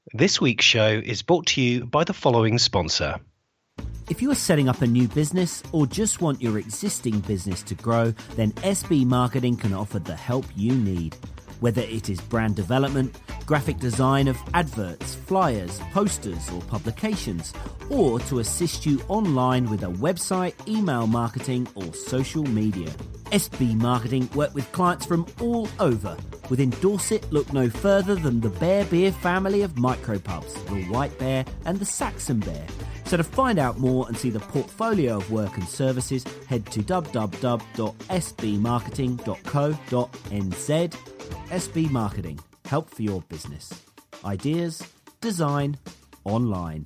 This week's show is brought to you by the following sponsor. If you are setting up a new business or just want your existing business to grow, then SB Marketing can offer the help you need. Whether it is brand development, graphic design of adverts, flyers, posters or publications, or to assist you online with a website, email marketing or social media. SB Marketing work with clients from all over. Within Dorset, look no further than the Bear Beer family of micropubs, the White Bear and the Saxon Bear. So to find out more and see the portfolio of work and services, head to www.sbmarketing.co.nz. SB Marketing. Help for your business. Ideas, design, online.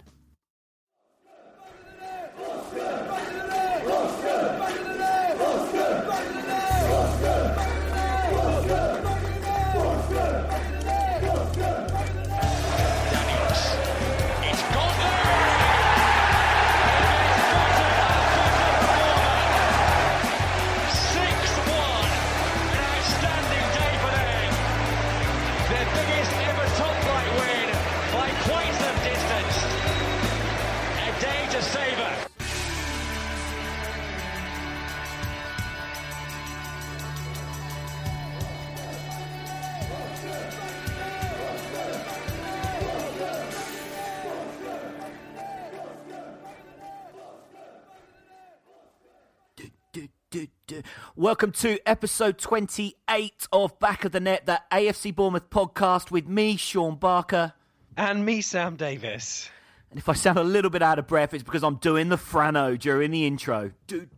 Welcome to episode 28 of Back of the Net, the AFC Bournemouth podcast with me, Sean Barker. And me, Sam Davis. And if I sound a little bit out of breath, it's because I'm doing the Frano during the intro.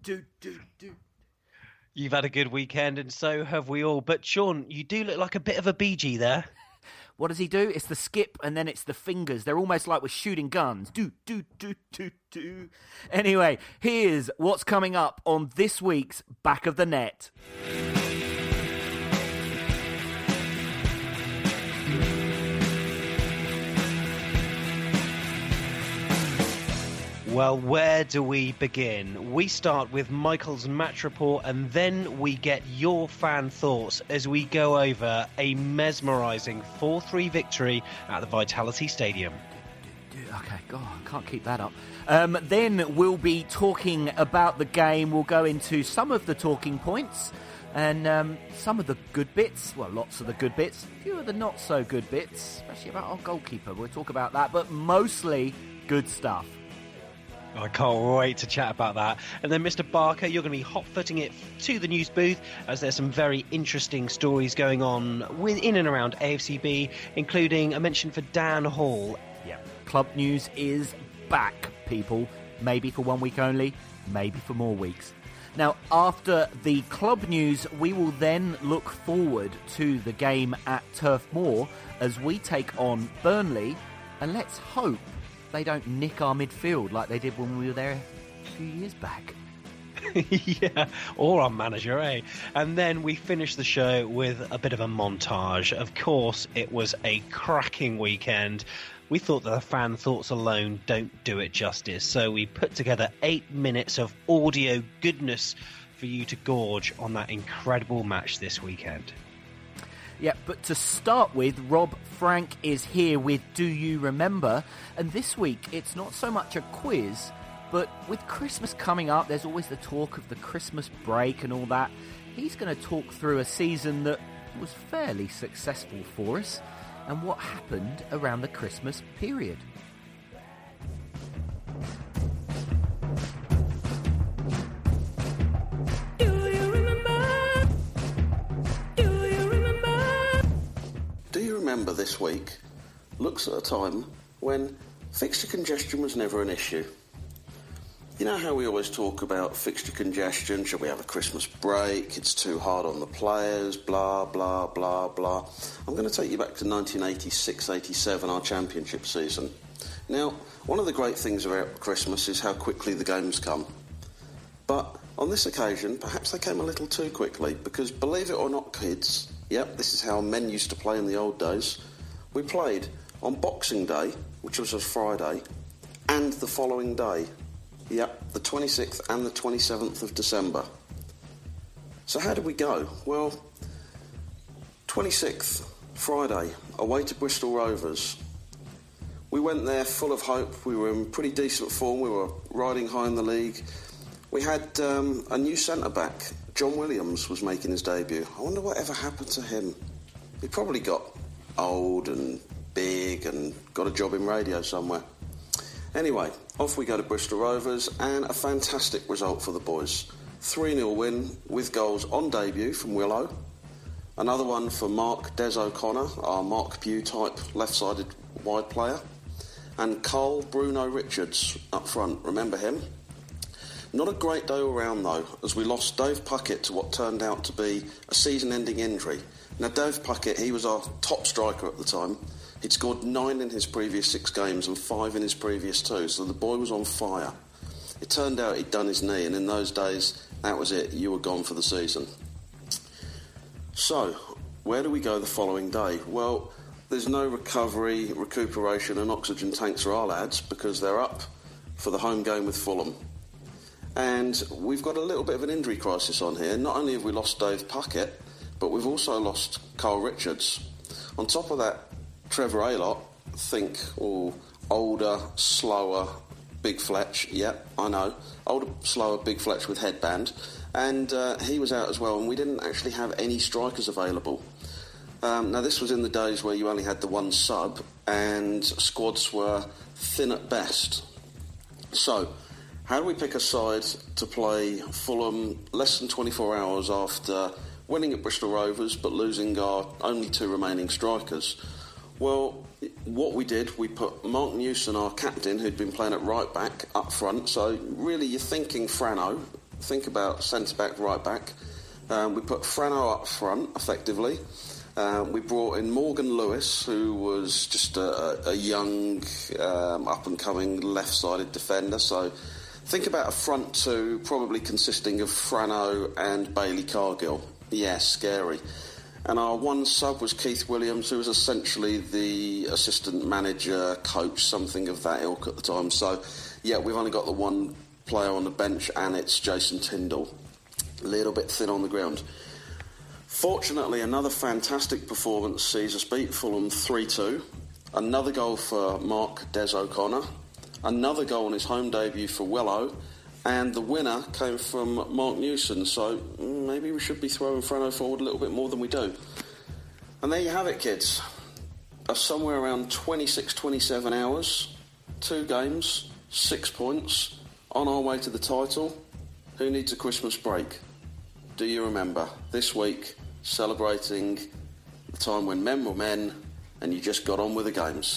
You've had a good weekend, and so have we all. But Sean, you do look like a bit of a Bee Gee there. What does he do? It's the skip and then it's the fingers. They're almost like we're shooting guns. Anyway, here's what's coming up on this week's Back of the Net. Well, where do we begin? We start with Michael's match report, and then we get your fan thoughts as we go over a mesmerising 4-3 victory at the Vitality Stadium. Okay, God, I can't keep that up. Then we'll be talking about the game. We'll go into some of the talking points and some of the good bits. Well, lots of the good bits. A few of the not so good bits, especially about our goalkeeper. We'll talk about that, but mostly good stuff. I can't wait to chat about that. And then, Mr. Barker, you're going to be hot-footing it to the news booth, as there's some very interesting stories going on in and around AFCB, including a mention for Dan Hall. Yeah, club news is back, people. Maybe for 1 week only, maybe for more weeks. Now, after the club news, we will then look forward to the game at Turf Moor as we take on Burnley, and let's hope they don't nick our midfield like they did when we were there a few years back. Yeah, or our manager, eh? And then we finish the show with a bit of a montage. Of course, it was a cracking weekend. We thought that the fan thoughts alone don't do it justice, so we put together 8 minutes of audio goodness for you to gorge on that incredible match this weekend. Yeah, but to start with, Rob Frank is here with Do You Remember? And this week, it's not so much a quiz, but with Christmas coming up, there's always the talk of the Christmas break and all that. He's going to talk through a season that was fairly successful for us and what happened around the Christmas period. Remember this week looks at a time when fixture congestion was never an issue. You know how we always talk about fixture congestion, should we have a Christmas break, it's too hard on the players, blah, blah, blah, blah. I'm going to take you back to 1986-87, our championship season. Now, one of the great things about Christmas is how quickly the games come. But on this occasion, perhaps they came a little too quickly, because believe it or not, kids, yep, this is how men used to play in the old days. We played on Boxing Day, which was a Friday, and the following day. Yep, the 26th and the 27th of December. So how did we go? Well, 26th, Friday, away to Bristol Rovers. We went there full of hope. We were in pretty decent form. We were riding high in the league. We had a new centre-back. John Williams was making his debut. I wonder whatever happened to him. He probably got old and big and got a job in radio somewhere. Anyway, off we go to Bristol Rovers, and a fantastic result for the boys. 3-0 win with goals on debut from Willow. Another one for Mark Des O'Connor, our Mark Pugh type left-sided wide player. And Carl Bruno Richards up front, remember him? Not a great day all round though, as we lost Dave Puckett to what turned out to be a season-ending injury. Now Dave Puckett, he was our top striker at the time. He'd scored 9 in his previous 6 games and 5 in his previous 2, so the boy was on fire. It turned out he'd done his knee, and in those days, that was it, you were gone for the season. So, where do we go the following day? Well, there's no recovery, recuperation and oxygen tanks for our lads because they're up for the home game with Fulham. And we've got a little bit of an injury crisis on here. Not only have we lost Dave Puckett, but we've also lost Carl Richards. On top of that, Trevor Aylott, think, older, slower, Big Fletch. Yeah, I know. Older, slower, Big Fletch with headband. And he was out as well, and we didn't actually have any strikers available. Now, this was in the days where you only had the one sub, and squads were thin at best. So, how do we pick a side to play Fulham less than 24 hours after winning at Bristol Rovers but losing our only 2 remaining strikers? Well, what we did, we put Mark Newson, our captain, who'd been playing at right back, up front. So really you're thinking Frano. Think about centre-back, right back. We put Frano up front, effectively. We brought in Morgan Lewis, who was just a young, up-and-coming left-sided defender. So think about a front 2 probably consisting of Frano and Bailey Cargill. Yeah, scary. And our one sub was Keith Williams, who was essentially the assistant manager, coach, something of that ilk at the time. So, yeah, we've only got the one player on the bench, and it's Jason Tyndall. A little bit thin on the ground. Fortunately, another fantastic performance sees us beat Fulham 3-2. Another goal for Mark Des O'Connor. Another goal on his home debut for Willow. And the winner came from Mark Newson, so maybe we should be throwing Frano forward a little bit more than we do. And there you have it, kids. Somewhere around 26, 27 hours, 2 games, 6 points, on our way to the title. Who needs a Christmas break? Do you remember? This week, celebrating the time when men were men and you just got on with the games.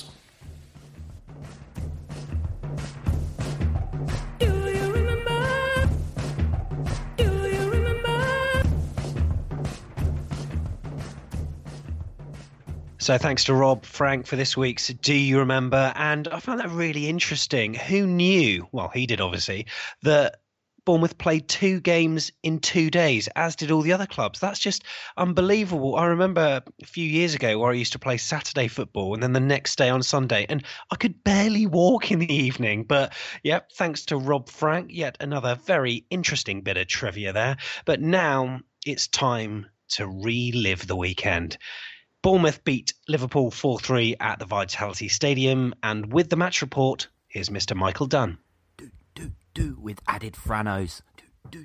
So thanks to Rob Frank for this week's Do You Remember? And I found that really interesting. Who knew, well, he did obviously, that Bournemouth played 2 games in 2 days, as did all the other clubs. That's just unbelievable. I remember a few years ago where I used to play Saturday football and then the next day on Sunday, and I could barely walk in the evening. But, yep, thanks to Rob Frank, yet another very interesting bit of trivia there. But now it's time to relive the weekend. Bournemouth beat Liverpool 4-3 at the Vitality Stadium, and with the match report, here's Mr. Michael Dunn. Do with added Franos. Do.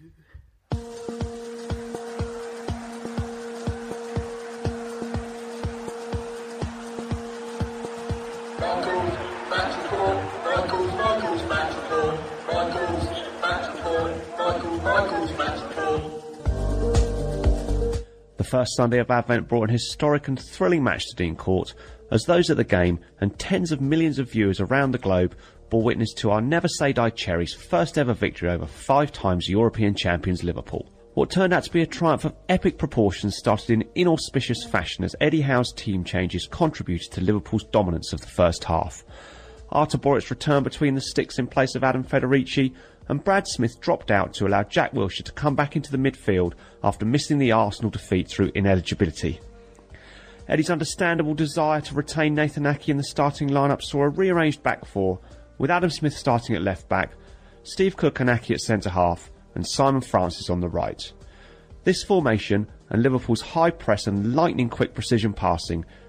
The first Sunday of Advent brought an historic and thrilling match to Dean Court, as those at the game and tens of millions of viewers around the globe bore witness to our Never Say Die Cherries' first ever victory over 5 times European champions Liverpool. What turned out to be a triumph of epic proportions started in inauspicious fashion as Eddie Howe's team changes contributed to Liverpool's dominance of the first half. Artur Boruc's returned between the sticks in place of Adam Federici, and Brad Smith dropped out to allow Jack Wilshere to come back into the midfield after missing the Arsenal defeat through ineligibility. Eddie's understandable desire to retain Nathan Aké in the starting lineup saw a rearranged back four, with Adam Smith starting at left back, Steve Cook and Aké at centre half, and Simon Francis on the right. This formation and Liverpool's high press and lightning quick precision passing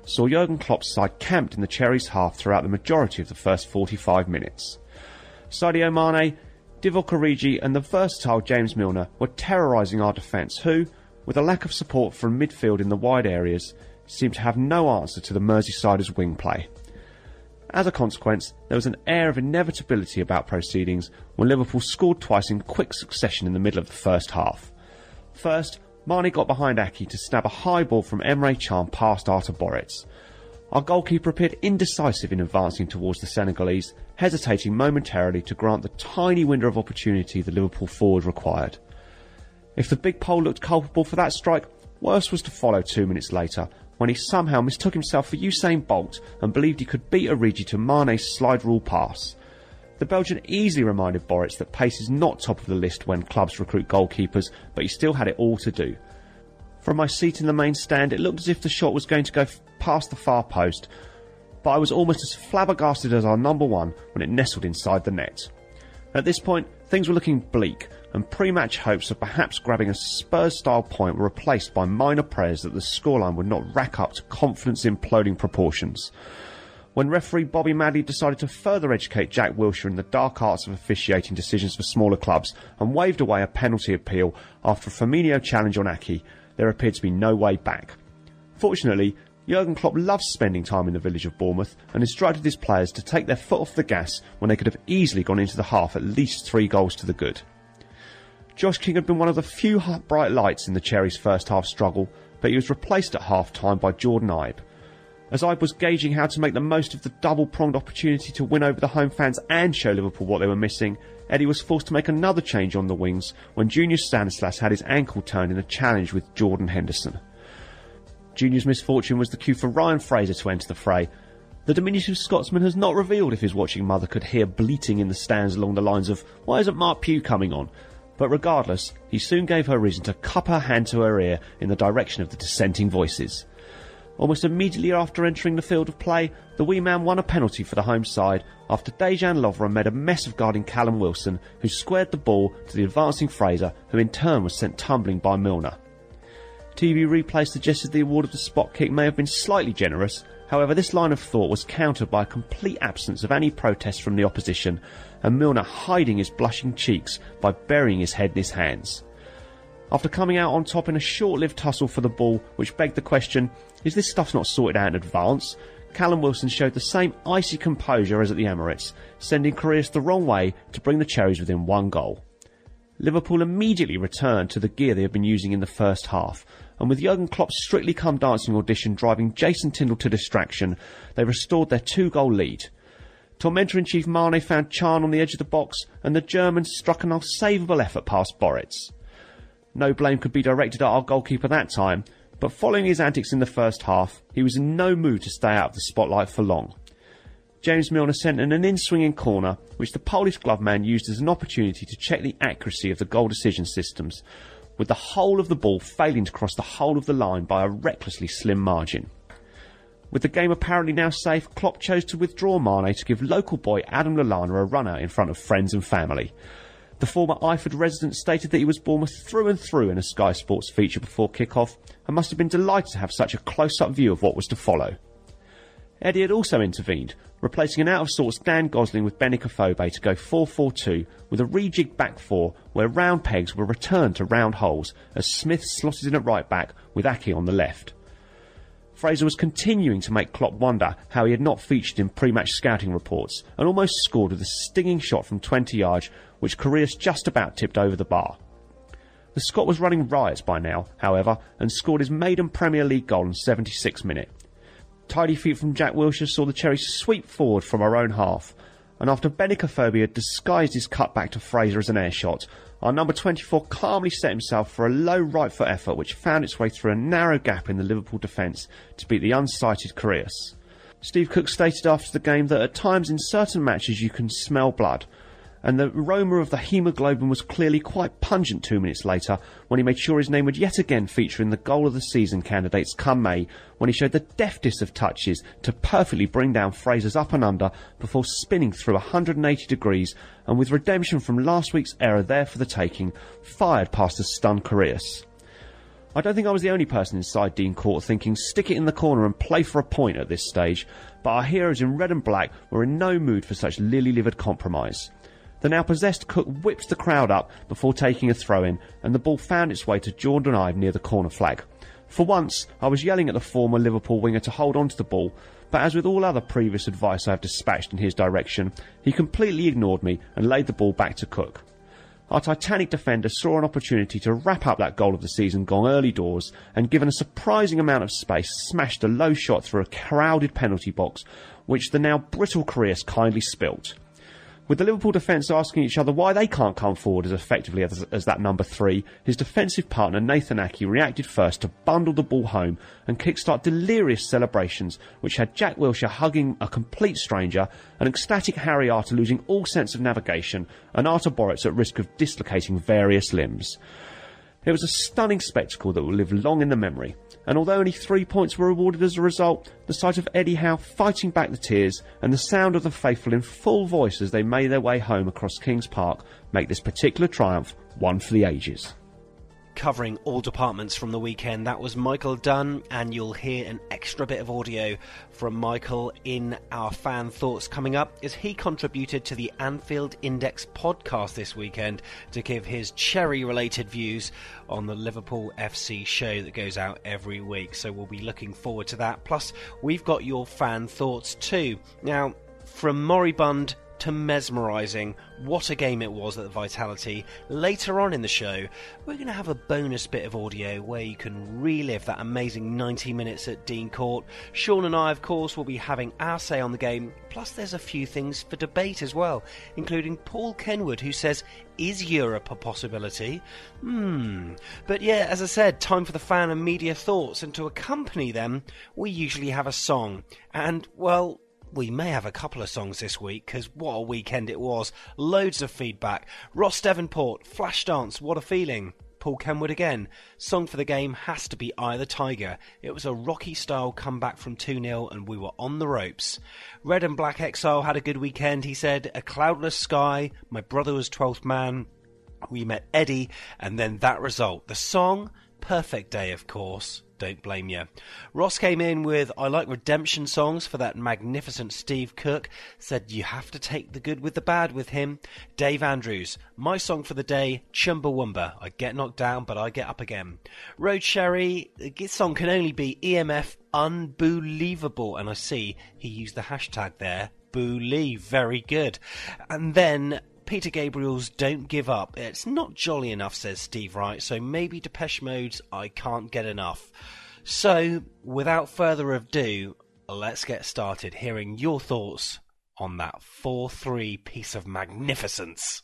saw Jurgen Klopp's side camped in the Cherries' half throughout the majority of the first 45 minutes. Sadio Mane, Divock Origi and the versatile James Milner were terrorising our defence, who, with a lack of support from midfield in the wide areas, seemed to have no answer to the Merseysiders' wing play. As a consequence, there was an air of inevitability about proceedings when Liverpool scored twice in quick succession in the middle of the first half. First, Mane got behind Aki to snap a high ball from Emre Can past Artur Boruc. Our goalkeeper appeared indecisive in advancing towards the Senegalese, hesitating momentarily to grant the tiny window of opportunity the Liverpool forward required. If the big Pole looked culpable for that strike, worse was to follow 2 minutes later, when he somehow mistook himself for Usain Bolt and believed he could beat Origi to Mane's slide rule pass. The Belgian easily reminded Boruc that pace is not top of the list when clubs recruit goalkeepers, but he still had it all to do. From my seat in the main stand, it looked as if the shot was going to go past the far post, but I was almost as flabbergasted as our number one when it nestled inside the net. At this point, things were looking bleak, and pre-match hopes of perhaps grabbing a Spurs-style point were replaced by minor prayers that the scoreline would not rack up to confidence imploding proportions. When referee Bobby Madley decided to further educate Jack Wilshere in the dark arts of officiating decisions for smaller clubs and waved away a penalty appeal after a Firmino challenge on Aki, there appeared to be no way back. Fortunately, Jurgen Klopp loves spending time in the village of Bournemouth and instructed his players to take their foot off the gas when they could have easily gone into the half at least 3 goals to the good. Josh King had been one of the few bright lights in the Cherries' first half struggle, but he was replaced at half-time by Jordan Ibe. As Ibe was gauging how to make the most of the double-pronged opportunity to win over the home fans and show Liverpool what they were missing, Eddie was forced to make another change on the wings when Junior Stanislas had his ankle turned in a challenge with Jordan Henderson. Junior's misfortune was the cue for Ryan Fraser to enter the fray. The diminutive Scotsman has not revealed if his watching mother could hear bleating in the stands along the lines of, "Why isn't Mark Pugh coming on?" But regardless, he soon gave her reason to cup her hand to her ear in the direction of the dissenting voices. Almost immediately after entering the field of play, the wee man won a penalty for the home side after Dejan Lovren made a mess of guarding Callum Wilson, who squared the ball to the advancing Fraser, who in turn was sent tumbling by Milner. TV replay suggested the award of the spot kick may have been slightly generous. However, this line of thought was countered by a complete absence of any protest from the opposition, and Milner hiding his blushing cheeks by burying his head in his hands. After coming out on top in a short-lived tussle for the ball, which begged the question, is this stuff not sorted out in advance? Callum Wilson showed the same icy composure as at the Emirates, sending Karius the wrong way to bring the Cherries within 1 goal. Liverpool immediately returned to the gear they had been using in the first half, and with Jurgen Klopp's Strictly Come Dancing audition driving Jason Tindall to distraction, they restored their 2-goal lead. Tormentor-in-Chief Mane found Can on the edge of the box, and the Germans struck an unsavable effort past Boruc. No blame could be directed at our goalkeeper that time, but following his antics in the first half, he was in no mood to stay out of the spotlight for long. James Milner sent in an in-swinging corner, which the Polish glove man used as an opportunity to check the accuracy of the goal decision systems, with the whole of the ball failing to cross the whole of the line by a recklessly slim margin. With the game apparently now safe, Klopp chose to withdraw Mane to give local boy Adam Lallana a run out in front of friends and family. The former Eyford resident stated that he was Bournemouth through and through in a Sky Sports feature before kick-off and must have been delighted to have such a close-up view of what was to follow. Eddie had also intervened, replacing an out-of-sorts Dan Gosling with Benik Afobe to go 4-4-2 with a rejigged back four where round pegs were returned to round holes as Smith slotted in at right-back with Aki on the left. Fraser was continuing to make Klopp wonder how he had not featured in pre-match scouting reports and almost scored with a stinging shot from 20 yards which Karius just about tipped over the bar. The Scot was running riots by now, however, and scored his maiden Premier League goal in the 76th minute. Tidy feet from Jack Wilshere saw the Cherries sweep forward from our own half, and after Benik Afobe had disguised his cutback to Fraser as an air shot, our number 24 calmly set himself for a low right foot effort which found its way through a narrow gap in the Liverpool defence to beat the unsighted Karius. Steve Cook stated after the game that at times in certain matches you can smell blood, and the aroma of the haemoglobin was clearly quite pungent 2 minutes later when he made sure his name would yet again feature in the goal of the season candidates come May, when he showed the deftest of touches to perfectly bring down Fraser's up and under before spinning through 180 degrees and with redemption from last week's error there for the taking, fired past the stunned Karius. I don't think I was the only person inside Dean Court thinking stick it in the corner and play for a point at this stage, but our heroes in red and black were in no mood for such lily-livered compromise. The now possessed Cook whips the crowd up before taking a throw-in, and the ball found its way to Jordan Ive near the corner flag. For once, I was yelling at the former Liverpool winger to hold on to the ball, but as with all other previous advice I have dispatched in his direction, he completely ignored me and laid the ball back to Cook. Our titanic defender saw an opportunity to wrap up that goal of the season gone early doors, and given a surprising amount of space, smashed a low shot through a crowded penalty box, which the now brittle Karius kindly spilt. With the Liverpool defence asking each other why they can't come forward as effectively as that number 3, his defensive partner Nathan Aké reacted first to bundle the ball home and kickstart delirious celebrations which had Jack Wilshere hugging a complete stranger, an ecstatic Harry Arter losing all sense of navigation, and Artur Boruc at risk of dislocating various limbs. It was a stunning spectacle that will live long in the memory, and although only 3 points were awarded as a result, the sight of Eddie Howe fighting back the tears and the sound of the faithful in full voice as they made their way home across Kings Park make this particular triumph one for the ages. Covering all departments from the weekend, that was Michael Dunn, and you'll hear an extra bit of audio from Michael in our fan thoughts coming up, as he contributed to the Anfield Index podcast this weekend to give his Cherry-related views on the Liverpool FC show that goes out every week. So we'll be looking forward to that. Plus, we've got your fan thoughts too. Now, from moribund to mesmerising, what a game it was at the Vitality. Later on in the show, we're going to have a bonus bit of audio where you can relive that amazing 90 minutes at Dean Court. Sean and I, of course, will be having our say on the game, plus there's a few things for debate as well, including Paul Kenwood, who says, is Europe a possibility? But yeah, as I said, time for the fan and media thoughts, and to accompany them, we usually have a song. And, well, we may have a couple of songs this week, because what a weekend it was. Loads of feedback. Ross Devonport, Flashdance, What a Feeling. Paul Kenwood again. Song for the game has to be Eye of the Tiger. It was a Rocky-style comeback from 2-0 and we were on the ropes. Red and Black Exile had a good weekend, he said. A Cloudless Sky, My Brother Was 12th Man. We met Eddie, and then that result. The song, Perfect Day, of course. Don't blame you. Ross came in with I like redemption songs for that magnificent Steve Cook. Said you have to take the good with the bad with him. Dave Andrews, my song for the day, Chumbawamba. I get knocked down, but I get up again. Road Sherry, his song can only be EMF Unbelievable. And I see he used the hashtag there, Booleave. Very good. And then Peter Gabriel's Don't Give Up. It's not jolly enough, says Steve Wright, so maybe Depeche Mode's I Can't Get Enough. So, without further ado, let's get started hearing your thoughts on that 4-3 piece of magnificence.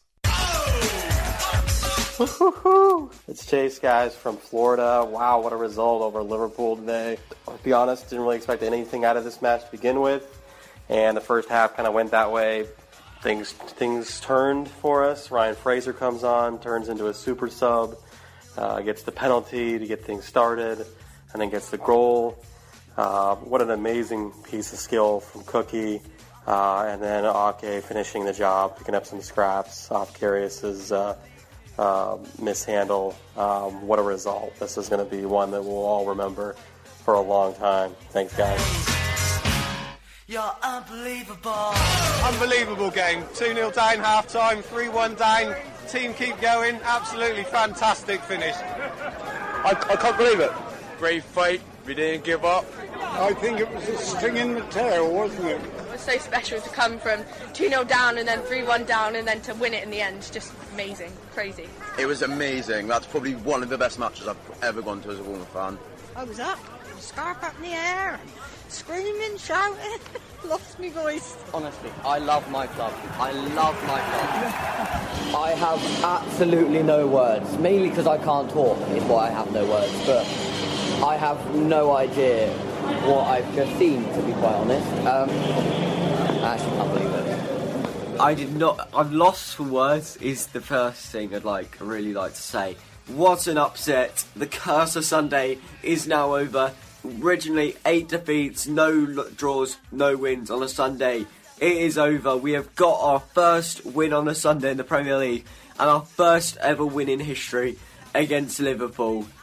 It's Chase, guys, from Florida. Wow, what a result over Liverpool today. I'll be honest, didn't really expect anything out of this match to begin with, and the first half kind of went that way. Things turned for us. Ryan Fraser comes on, turns into a super sub, gets the penalty to get things started, and then gets the goal. What an amazing piece of skill from Cookie. And then Ake finishing the job, picking up some scraps off Karius's mishandle. What a result. This is going to be one that we'll all remember for a long time. Thanks, guys. You're unbelievable. Unbelievable game. 2-0 down, half-time, 3-1 down. Team keep going. Absolutely fantastic finish. I can't believe it. Great fight. We didn't give up. I think it was a sting in the tail, wasn't it? It was so special to come from 2-0 down and then 3-1 down and then to win it in the end. Just amazing. Crazy. It was amazing. That's probably one of the best matches I've ever gone to as a Wolves fan. I was up, scarf up in the air, screaming, shouting, lost my voice. Honestly, I love my club. I love my club. I have absolutely no words, mainly because I can't talk is why I have no words, but I have no idea what I've just seen, to be quite honest. I actually can't believe it. I'm lost for words is the first thing I'd really like to say. What an upset. The curse of Sunday is now over. Originally 8 defeats, no draws, no wins on a Sunday. It is over. We have got our first win on a Sunday in the Premier League and our first ever win in history against Liverpool.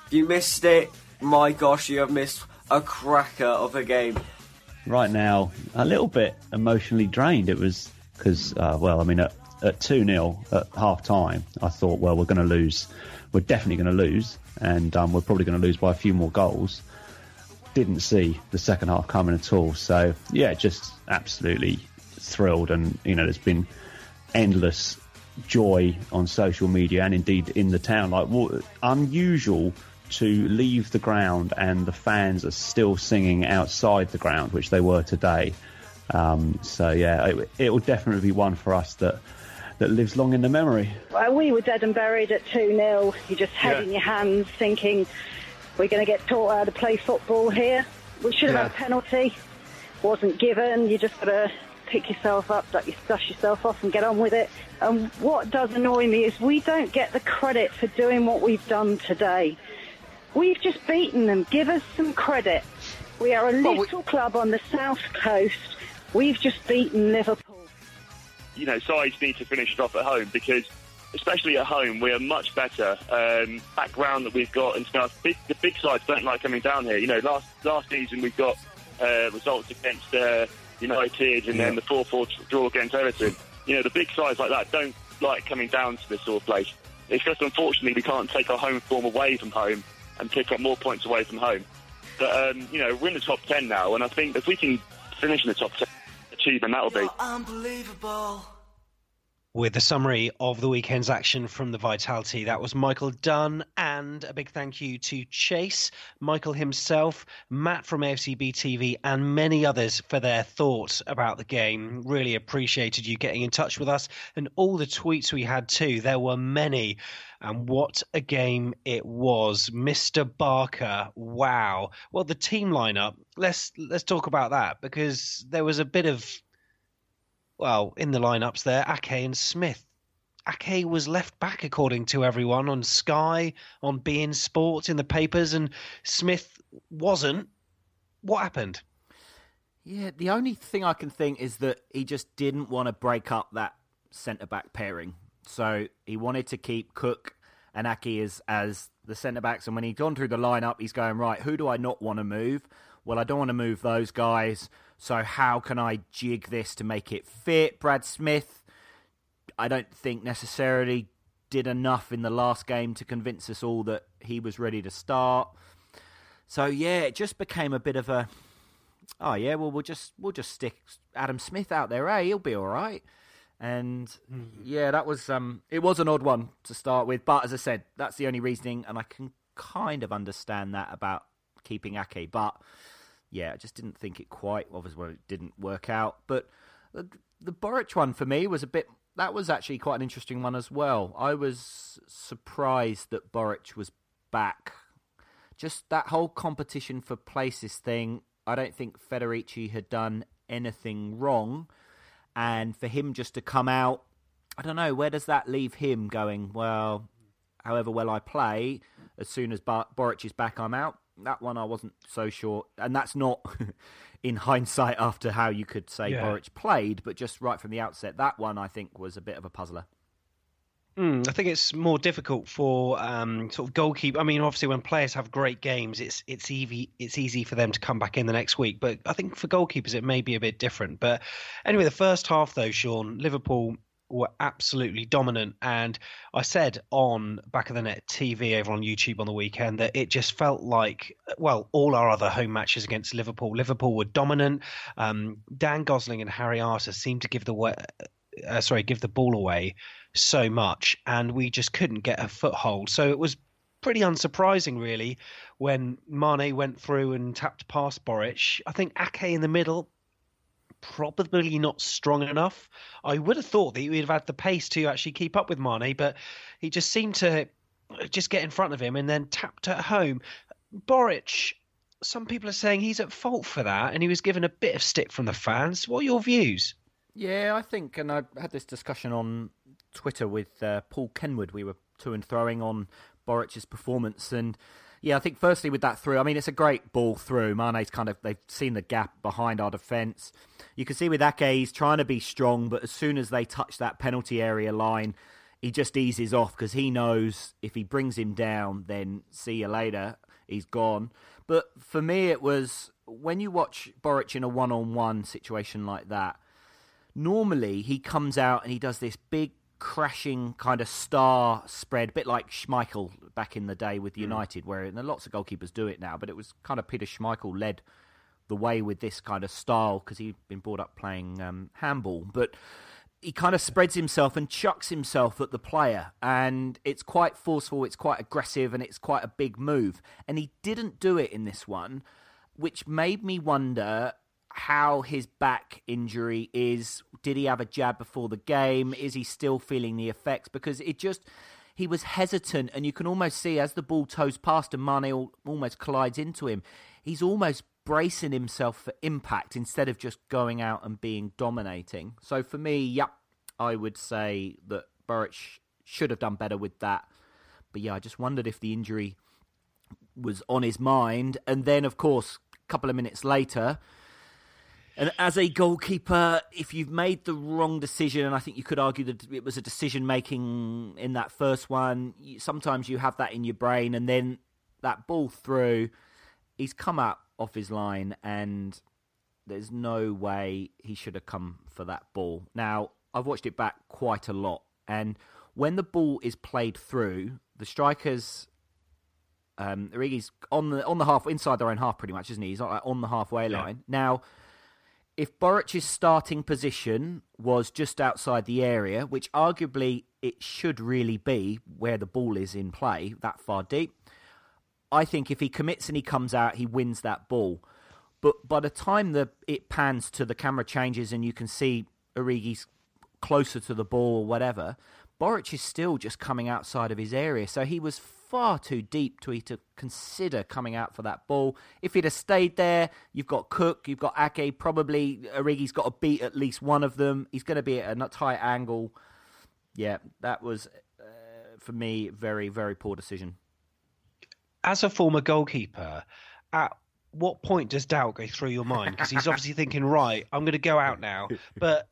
If you missed it, my gosh, you have missed a cracker of a game. Right now, a little bit emotionally drained. It was because, at 2-0 at half-time, I thought, well, we're going to lose. We're definitely going to lose, and we're probably going to lose by a few more goals. Didn't see the second half coming at all. So, yeah, just absolutely thrilled. And, there's been endless joy on social media and indeed in the town. Like, unusual to leave the ground and the fans are still singing outside the ground, which they were today. It will definitely be one for us that lives long in the memory. Well, we were dead and buried at 2-0. You just head in your hands thinking, we're going to get taught how to play football here. We should have had a penalty. Wasn't given. You just got to pick yourself up, dust yourself off and get on with it. And what does annoy me is we don't get the credit for doing what we've done today. We've just beaten them. Give us some credit. We are a little club on the south coast. We've just beaten Liverpool. Sides need to finish it off at home because, especially at home, we are much better. Background that we've got and stuff. The big sides don't like coming down here. Last season we've got results against United and then the 4-4 draw against Everton. The big sides like that don't like coming down to this sort of place. It's just unfortunately we can't take our home form away from home and pick up more points away from home. But, we're in the top 10 now, and I think if we can finish in the top 10 achievement, that'll be unbelievable. With the summary of the weekend's action from the Vitality, that was Michael Dunn, and a big thank you to Chase, Michael himself, Matt from AFCB TV, and many others for their thoughts about the game. Really appreciated you getting in touch with us, and all the tweets we had too. There were many, and what a game it was. Mr. Barker, wow. Well, the team lineup, let's talk about that, because there was a bit of... Well, in the lineups there, Ake and Smith. Ake was left back, according to everyone, on Sky, on beIN Sports, in the papers, and Smith wasn't. What happened? Yeah, the only thing I can think is that he just didn't want to break up that centre-back pairing. So he wanted to keep Cook and Ake as the centre-backs, and when he'd gone through the lineup, he's going, right, who do I not want to move? Well, I don't want to move those guys, so how can I jig this to make it fit? Brad Smith, I don't think necessarily did enough in the last game to convince us all that he was ready to start. So, yeah, it just became a bit of a, we'll just stick Adam Smith out there, he'll be all right. And, yeah, that was, it was an odd one to start with, but as I said, that's the only reasoning, and I can kind of understand that about keeping Ake, but... Yeah, I just didn't think it quite, obviously it didn't work out. But the Boric one for me was that was actually quite an interesting one as well. I was surprised that Boric was back. Just that whole competition for places thing, I don't think Federici had done anything wrong. And for him just to come out, I don't know, where does that leave him going? Well, however well I play, as soon as Boric is back, I'm out. That one I wasn't so sure. And that's not in hindsight after how you could say Boric played, but just right from the outset, that one I think was a bit of a puzzler. I think it's more difficult for sort of goalkeeper. I mean, obviously when players have great games, it's easy for them to come back in the next week. But I think for goalkeepers, it may be a bit different. But anyway, the first half though, Sean, Liverpool were absolutely dominant, and I said on Back of the Net TV over on YouTube on the weekend that it just felt like, well, all our other home matches against Liverpool were dominant. Dan Gosling and Harry Arter seemed to give the ball away so much, and we just couldn't get a foothold. So it was pretty unsurprising, really, when Mane went through and tapped past Boric. I think Ake in the middle, probably not strong enough. I would have thought that he would have had the pace to actually keep up with Mane, but he just seemed to just get in front of him and then tapped at home. Boric, some people are saying he's at fault for that, and he was given a bit of stick from the fans. What are your views? Yeah, I think, and I had this discussion on Twitter with Paul Kenwood. We were to and throwing on Boric's performance, and yeah, I think firstly with that through, I mean, it's a great ball through. Mane's they've seen the gap behind our defence. You can see with Ake, he's trying to be strong, but as soon as they touch that penalty area line, he just eases off because he knows if he brings him down, then see you later, he's gone. But for me, it was when you watch Boric in a one-on-one situation like that, normally he comes out and he does this big crashing kind of star spread, a bit like Schmeichel back in the day with United, where and lots of goalkeepers do it now, but it was kind of Peter Schmeichel led the way with this kind of style because he'd been brought up playing handball. But he kind of spreads himself and chucks himself at the player, and it's quite forceful, it's quite aggressive, and it's quite a big move. And he didn't do it in this one, which made me wonder how his back injury is. Did he have a jab before the game? Is he still feeling the effects? Because he was hesitant, and you can almost see as the ball toes past and Mane almost collides into him, he's almost bracing himself for impact instead of just going out and being dominating. So for me, I would say that Boric should have done better with that. But I just wondered if the injury was on his mind. And then, of course, a couple of minutes later, and as a goalkeeper, if you've made the wrong decision, and I think you could argue that it was a decision-making in that first one, sometimes you have that in your brain, and then that ball through, he's come out off his line, and there's no way he should have come for that ball. Now, I've watched it back quite a lot, and when the ball is played through, the strikers, Origi's on the half, inside their own half pretty much, isn't he? He's on the halfway line. Now, if Boric's starting position was just outside the area, which arguably it should really be where the ball is in play, that far deep, I think if he commits and he comes out, he wins that ball. But by the time it pans to the camera changes and you can see Origi's closer to the ball or whatever, Boric is still just coming outside of his area. So he was far too deep to consider coming out for that ball. If he'd have stayed there, you've got Cook, you've got Ake, probably Origi's got to beat at least one of them. He's going to be at a tight angle. Yeah, that was, for me, very, very poor decision. As a former goalkeeper, at what point does doubt go through your mind? Because he's obviously thinking, right, I'm going to go out now. But,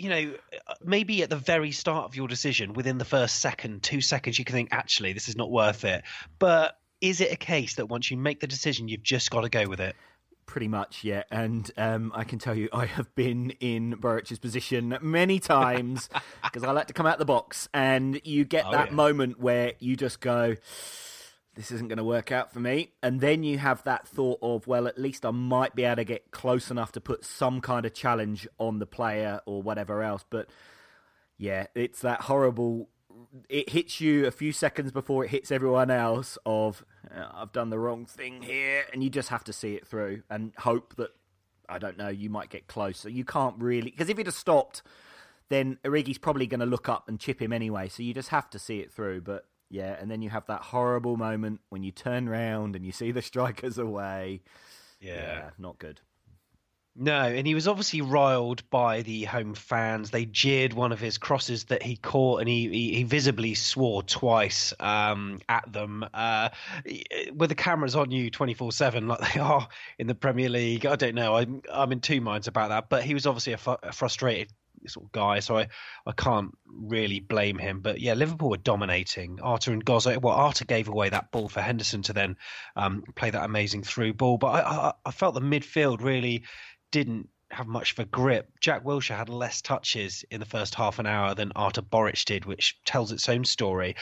maybe at the very start of your decision, within the first 2 seconds, you can think, actually, this is not worth it. But is it a case that once you make the decision, you've just got to go with it? Pretty much, yeah. And I can tell you, I have been in Boric's position many times because I like to come out the box, and you get that moment where you just go, this isn't going to work out for me. And then you have that thought of, well, at least I might be able to get close enough to put some kind of challenge on the player or whatever else. But yeah, it's that horrible, it hits you a few seconds before it hits everyone else of, I've done the wrong thing here. And you just have to see it through and hope that, I don't know, you might get close. So you can't really, because if he'd have stopped, then Origi's probably going to look up and chip him anyway. So you just have to see it through. But yeah, and then you have that horrible moment when you turn round and you see the strikers away. Yeah, not good. No, and he was obviously riled by the home fans. They jeered one of his crosses that he caught, and he visibly swore twice at them. With the cameras on you 24/7 like they are in the Premier League, I don't know. I'm in two minds about that. But he was obviously a frustrated sort of guy, so I can't really blame him. But yeah, Liverpool were dominating. Arta and Gozza. Well, Arta gave away that ball for Henderson to then play that amazing through ball. But I felt the midfield really didn't have much of a grip. Jack Wilshere had less touches in the first half an hour than Arta Boric did, which tells its own story.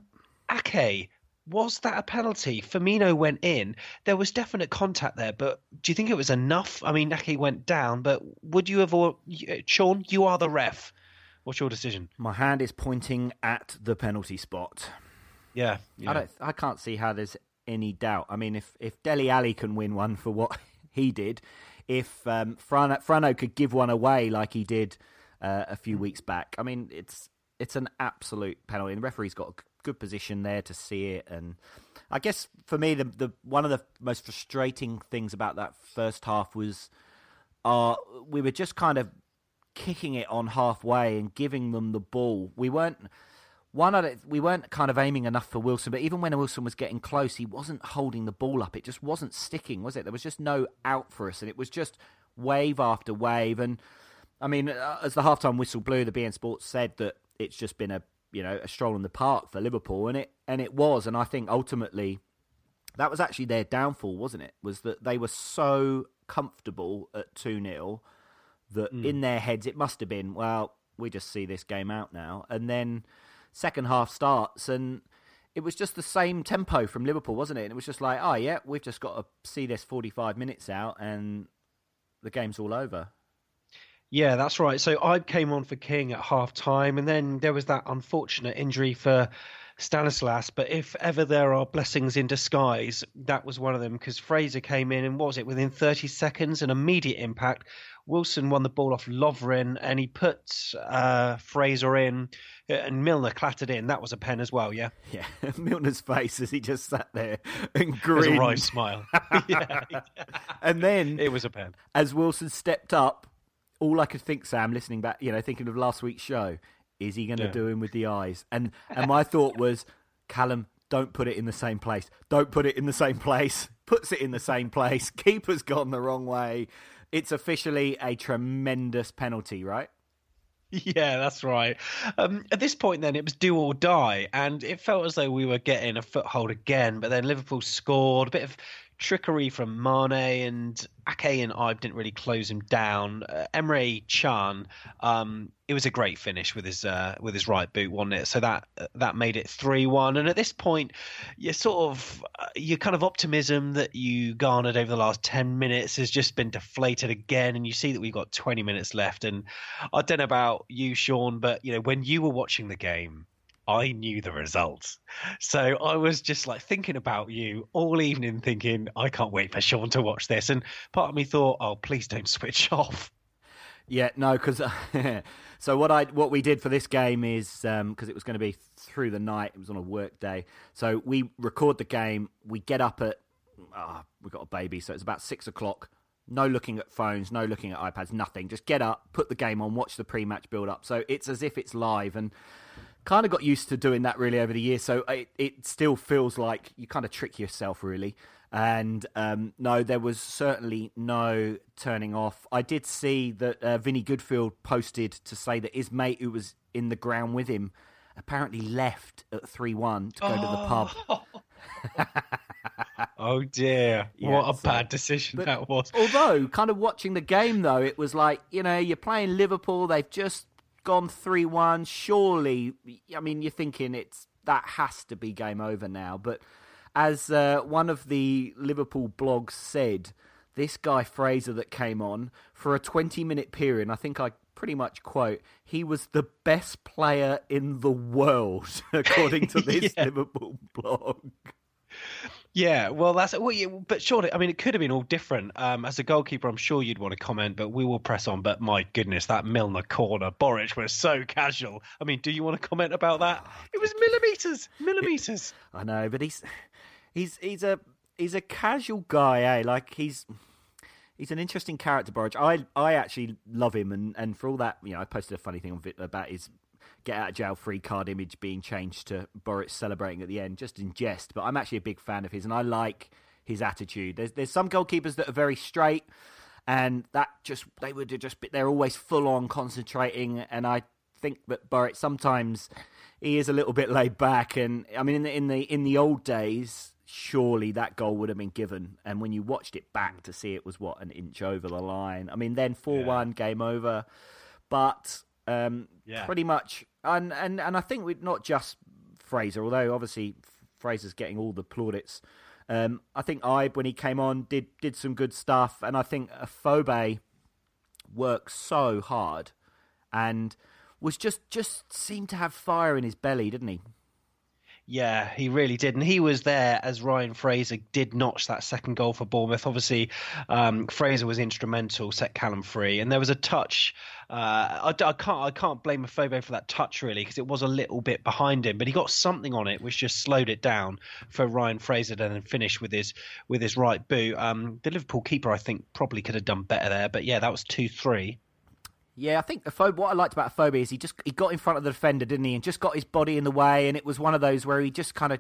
Ake, was that a penalty? Firmino went in. There was definite contact there, but do you think it was enough? I mean, Ake went down, but would you have... Sean, you are the ref. What's your decision? My hand is pointing at the penalty spot. Yeah. I can't see how there's any doubt. I mean, if Dele Alli can win one for what he did, if Frano could give one away like he did a few weeks back, I mean, it's an absolute penalty. And the referee's got a good position there to see it. And I guess for me, the one of the most frustrating things about that first half was we were just kind of kicking it on halfway and giving them the ball. We weren't kind of aiming enough for Wilson, but even when Wilson was getting close, he wasn't holding the ball up. It just wasn't sticking, was it? There was just no out for us, and it was just wave after wave. And I mean, as the halftime whistle blew, the BN Sports said that it's just been a stroll in the park for Liverpool, and it was. And I think ultimately that was actually their downfall, wasn't it? Was that they were so comfortable at 2-0 that in their heads it must have been, well, we just see this game out now. And then second half starts and it was just the same tempo from Liverpool, wasn't it? And it was just like, oh yeah, we've just got to see this 45 minutes out and the game's all over. Yeah, that's right. So I came on for King at half-time, and then there was that unfortunate injury for Stanislas. But if ever there are blessings in disguise, that was one of them, because Fraser came in, and what was it, within 30 seconds, an immediate impact. Wilson won the ball off Lovren, and he put Fraser in, and Milner clattered in. That was a pen as well, yeah? Yeah, Milner's face as he just sat there and grinned. It was a wry smile. Yeah. And then it was a pen. As Wilson stepped up, all I could think, Sam, listening back, thinking of last week's show, is he going to do him with the eyes? And my thought was, Callum, don't put it in the same place. Don't put it in the same place. Puts it in the same place. Keeper's gone the wrong way. It's officially a tremendous penalty, right? Yeah, that's right. At this point, then, it was do or die, and it felt as though we were getting a foothold again, but then Liverpool scored, a bit of trickery from Mane, and Ake and Ibe didn't really close him down. Emre Can, it was a great finish with his right boot, wasn't it? So that made it 3-1. And at this point, your kind of optimism that you garnered over the last 10 minutes has just been deflated again, and you see that we've got 20 minutes left. And I don't know about you, Sean, but when you were watching the game, I knew the results. So I was just like thinking about you all evening, thinking, I can't wait for Sean to watch this. And part of me thought, oh, please don't switch off. Yeah, no, because so what we did for this game is, because it was going to be through the night, it was on a work day. So we record the game, we get up at, we've got a baby, so it's about 6 o'clock. No looking at phones, no looking at iPads, nothing. Just get up, put the game on, watch the pre-match build-up. So it's as if it's live, and kind of got used to doing that really over the years, so it still feels like you kind of trick yourself really. And no, there was certainly no turning off. I did see that Vinny Goodfield posted to say that his mate who was in the ground with him apparently left at 3-1 to go to the pub. Oh dear, Yeah, what a bad decision that was. Although, kind of watching the game though, it was like, you're playing Liverpool, they've just gone 3-1, surely, I mean, you're thinking that has to be game over now. But as one of the Liverpool blogs said, this guy Fraser that came on for a 20-minute period, and I think I pretty much quote, he was the best player in the world, according to this Liverpool blog. Yeah, well, but surely, I mean, it could have been all different. As a goalkeeper, I'm sure you'd want to comment, but we will press on. But my goodness, that Milner corner, Boric was so casual. I mean, do you want to comment about that? It was millimeters. I know, but he's a casual guy, eh? Like he's an interesting character, Boric. I actually love him, and for all that, I posted a funny thing about his get out of jail free card image being changed to Boric celebrating at the end, just in jest. But I'm actually a big fan of his, and I like his attitude. There's some goalkeepers that are very straight, and they're always full on concentrating. And I think that Boric sometimes he is a little bit laid back. And I mean, in the old days, surely that goal would have been given. And when you watched it back to see it was an inch over the line. I mean, then 4-1, game over, but. Pretty much, and I think we're not just Fraser, although obviously Fraser's getting all the plaudits. I think Ibe, when he came on, did some good stuff, and I think Afobe worked so hard and was just seemed to have fire in his belly, didn't he? Yeah, he really did. And he was there as Ryan Fraser did notch that second goal for Bournemouth. Obviously, Fraser was instrumental, set Callum free. And there was a touch. I can't blame Afobe for that touch, really, because it was a little bit behind him. But he got something on it, which just slowed it down for Ryan Fraser to then finish with his right boot. The Liverpool keeper, I think, probably could have done better there. But yeah, that was 2-3. Yeah, I think what I liked about Afobe is he got in front of the defender, didn't he, and just got his body in the way, and it was one of those where he just kind of,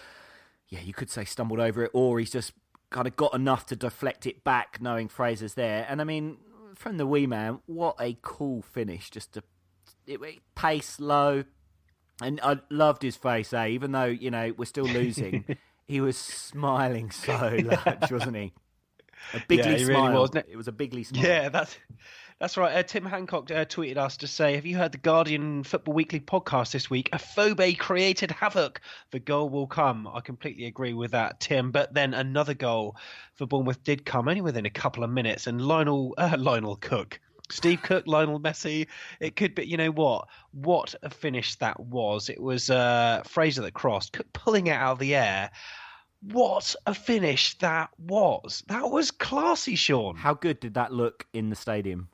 you could say stumbled over it, or he's just kind of got enough to deflect it back, knowing Fraser's there. And I mean, from the wee man, what a cool finish! Pace low, And I loved his face, even though, we're still losing. He was smiling so large, wasn't he? A bigly smile. Really was, wasn't it? It was a bigly smile. Yeah, that's right. Tim Hancock tweeted us to say, have you heard the Guardian Football Weekly podcast this week? Afobe created havoc. The goal will come. I completely agree with that, Tim. But then another goal for Bournemouth did come, only within a couple of minutes. And Lionel Cook, Steve Cook, Lionel Messi, it could be, what a finish that was. It was Fraser that crossed, Cook pulling it out of the air. What a finish that was. That was classy, Sean. How good did that look in the stadium?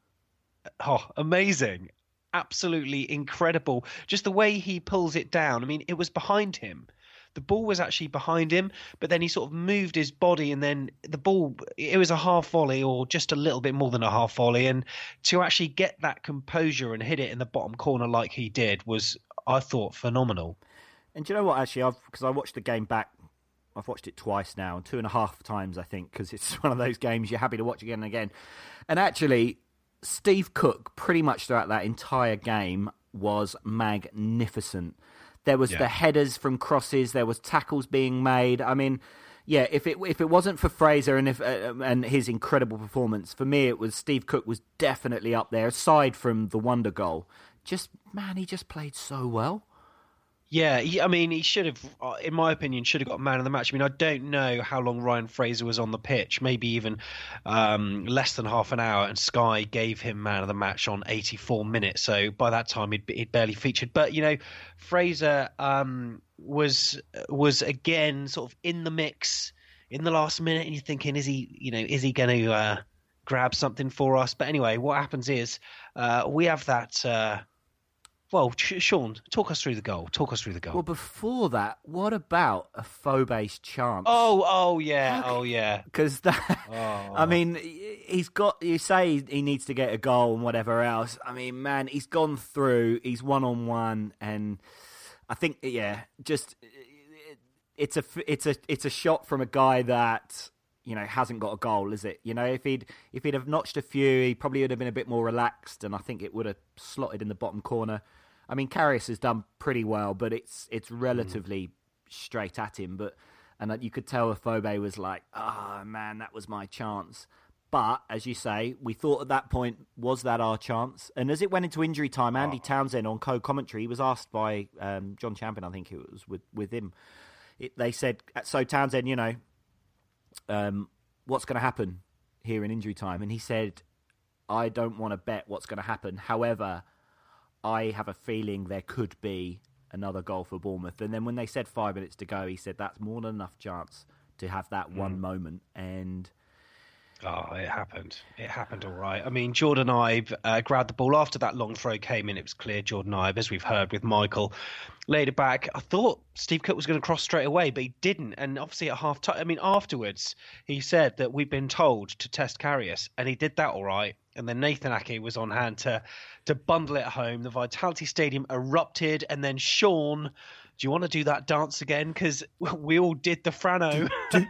Oh, amazing. Absolutely incredible. Just the way he pulls it down. I mean, it was behind him. The ball was actually behind him, but then he sort of moved his body, and then the ball, it was a half volley or just a little bit more than a half volley. And to actually get that composure and hit it in the bottom corner like he did was, I thought, phenomenal. And do you know what, actually, because I watched the game back, I've watched it twice now, 2.5 times, I think, because it's one of those games you're happy to watch again and again. And actually, Steve Cook, pretty much throughout that entire game, was magnificent. There was the headers from crosses. There was tackles being made. I mean, yeah, if it wasn't for Fraser and his incredible performance, for me, it was Steve Cook was definitely up there, aside from the wonder goal. He just played so well. Yeah, he should have, in my opinion, should have got man of the match. I mean, I don't know how long Ryan Fraser was on the pitch, maybe even less than half an hour, and Sky gave him man of the match on 84 minutes. So by that time, he'd barely featured. But, Fraser was again sort of in the mix in the last minute, and you're thinking, is he going to grab something for us? But anyway, what happens is we have that... Well, Sean, talk us through the goal. Well, before that, what about Afobe's chance? Oh, yeah. Because I mean, you say he needs to get a goal and whatever else. I mean, man, he's gone through, he's 1-on-1, and I think, it's a shot from a guy that, hasn't got a goal, is it? If he'd have notched a few, he probably would have been a bit more relaxed, and I think it would have slotted in the bottom corner. I mean, Karius has done pretty well, but it's relatively straight at him. And you could tell Afobe was like, man, that was my chance. But, as you say, we thought at that point, was that our chance? And as it went into injury time, Andy Townsend on co-commentary, he was asked by John Champion, I think it was, with him. They said, so Townsend, what's going to happen here in injury time? And he said, I don't want to bet what's going to happen. However, I have a feeling there could be another goal for Bournemouth. And then when they said 5 minutes to go, he said that's more than enough chance to have that one moment. And it happened. It happened all right. I mean, Jordan Ibe grabbed the ball after that long throw came in. It was clear Jordan Ibe, as we've heard with Michael, laid it back. I thought Steve Cook was going to cross straight away, but he didn't. And obviously at half time, afterwards, he said that we've been told to test Karius, and he did that all right. And then Nathan Ake was on hand to bundle it home. The Vitality Stadium erupted, and then Sean, do you want to do that dance again? Because we all did the Frano.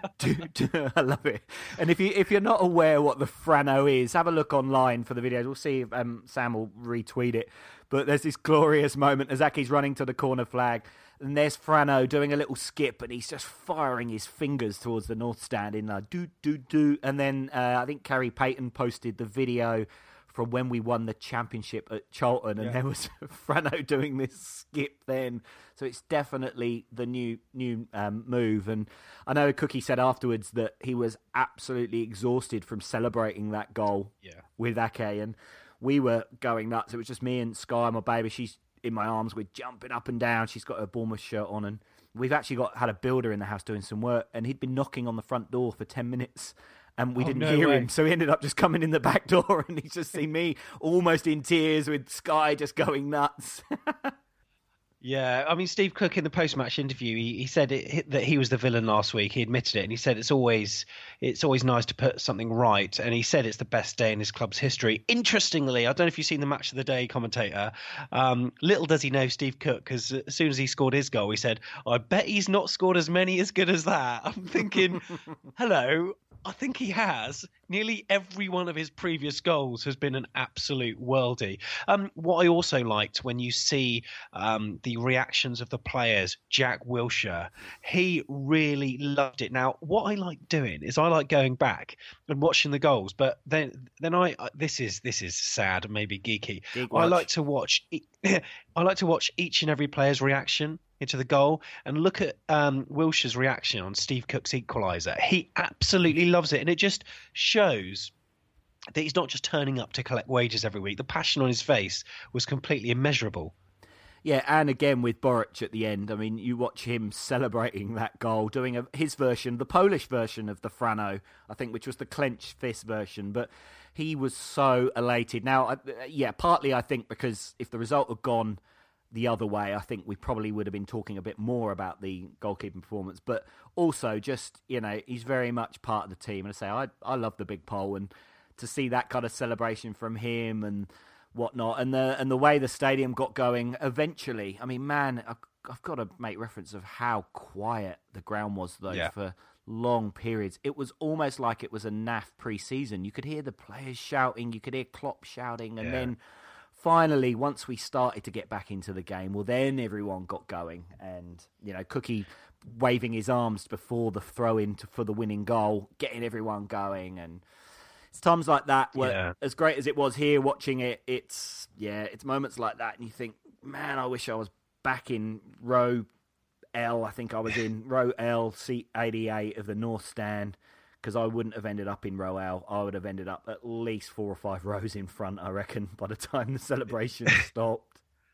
I love it. And if you're not aware what the Frano is, have a look online for the videos. We'll see if Sam will retweet it. But there's this glorious moment as Ake's running to the corner flag, and there's Frano doing a little skip, and he's just firing his fingers towards the North Stand in do. And then I think Kerry Payton posted the video from when we won the championship at Charlton, and there was Frano doing this skip then. So it's definitely the new move. And I know Cookie said afterwards that he was absolutely exhausted from celebrating that goal with Ake, and we were going nuts. It was just me and Sky, my baby. She's in my arms. We're jumping up and down. She's got her Bournemouth shirt on, and we've actually had a builder in the house doing some work, and he'd been knocking on the front door for 10 minutes. And we didn't hear him, so he ended up just coming in the back door, and he's just seen me almost in tears with Sky just going nuts. Yeah, I mean, Steve Cook in the post-match interview, he said that he was the villain last week. He admitted it, and he said it's always nice to put something right. And he said it's the best day in his club's history. Interestingly, I don't know if you've seen the Match of the Day commentator. Little does he know Steve Cook, because as soon as he scored his goal, he said, "I bet he's not scored as many as good as that." I'm thinking, hello. I think he has. Nearly every one of his previous goals has been an absolute worldie. What I also liked when you see the reactions of the players, Jack Wilshere, he really loved it. Now, what I like doing is I like going back and watching the goals, but then this is sad, maybe geeky. I like to watch each and every player's reaction into the goal and look at Wilshere's reaction on Steve Cook's equaliser. He absolutely loves it, and it just shows that he's not just turning up to collect wages every week. The passion on his face was completely immeasurable. Yeah, and again with Boric at the end, I mean, you watch him celebrating that goal, doing his version, the Polish version of the Frano, I think, which was the clenched fist version, but he was so elated. Now, partly I think because if the result had gone the other way, I think we probably would have been talking a bit more about the goalkeeping performance, but also just, he's very much part of the team. And I love the big Pole, and to see that kind of celebration from him and whatnot, and the way the stadium got going eventually. I mean, man, I've got to make reference of how quiet the ground was, though, for long periods. It was almost like it was a NAF pre-season. You could hear the players shouting, you could hear Klopp shouting, and then finally, once we started to get back into the game, well, then everyone got going. And, Cookie waving his arms before the throw-in for the winning goal, getting everyone going. And it's times like that where, as great as it was here watching it, it's moments like that. And you think, man, I wish I was back in row L. I think I was in row L, seat 88 of the North Stand, because I wouldn't have ended up in row L. I would have ended up at least 4 or 5 rows in front, I reckon, by the time the celebration stopped.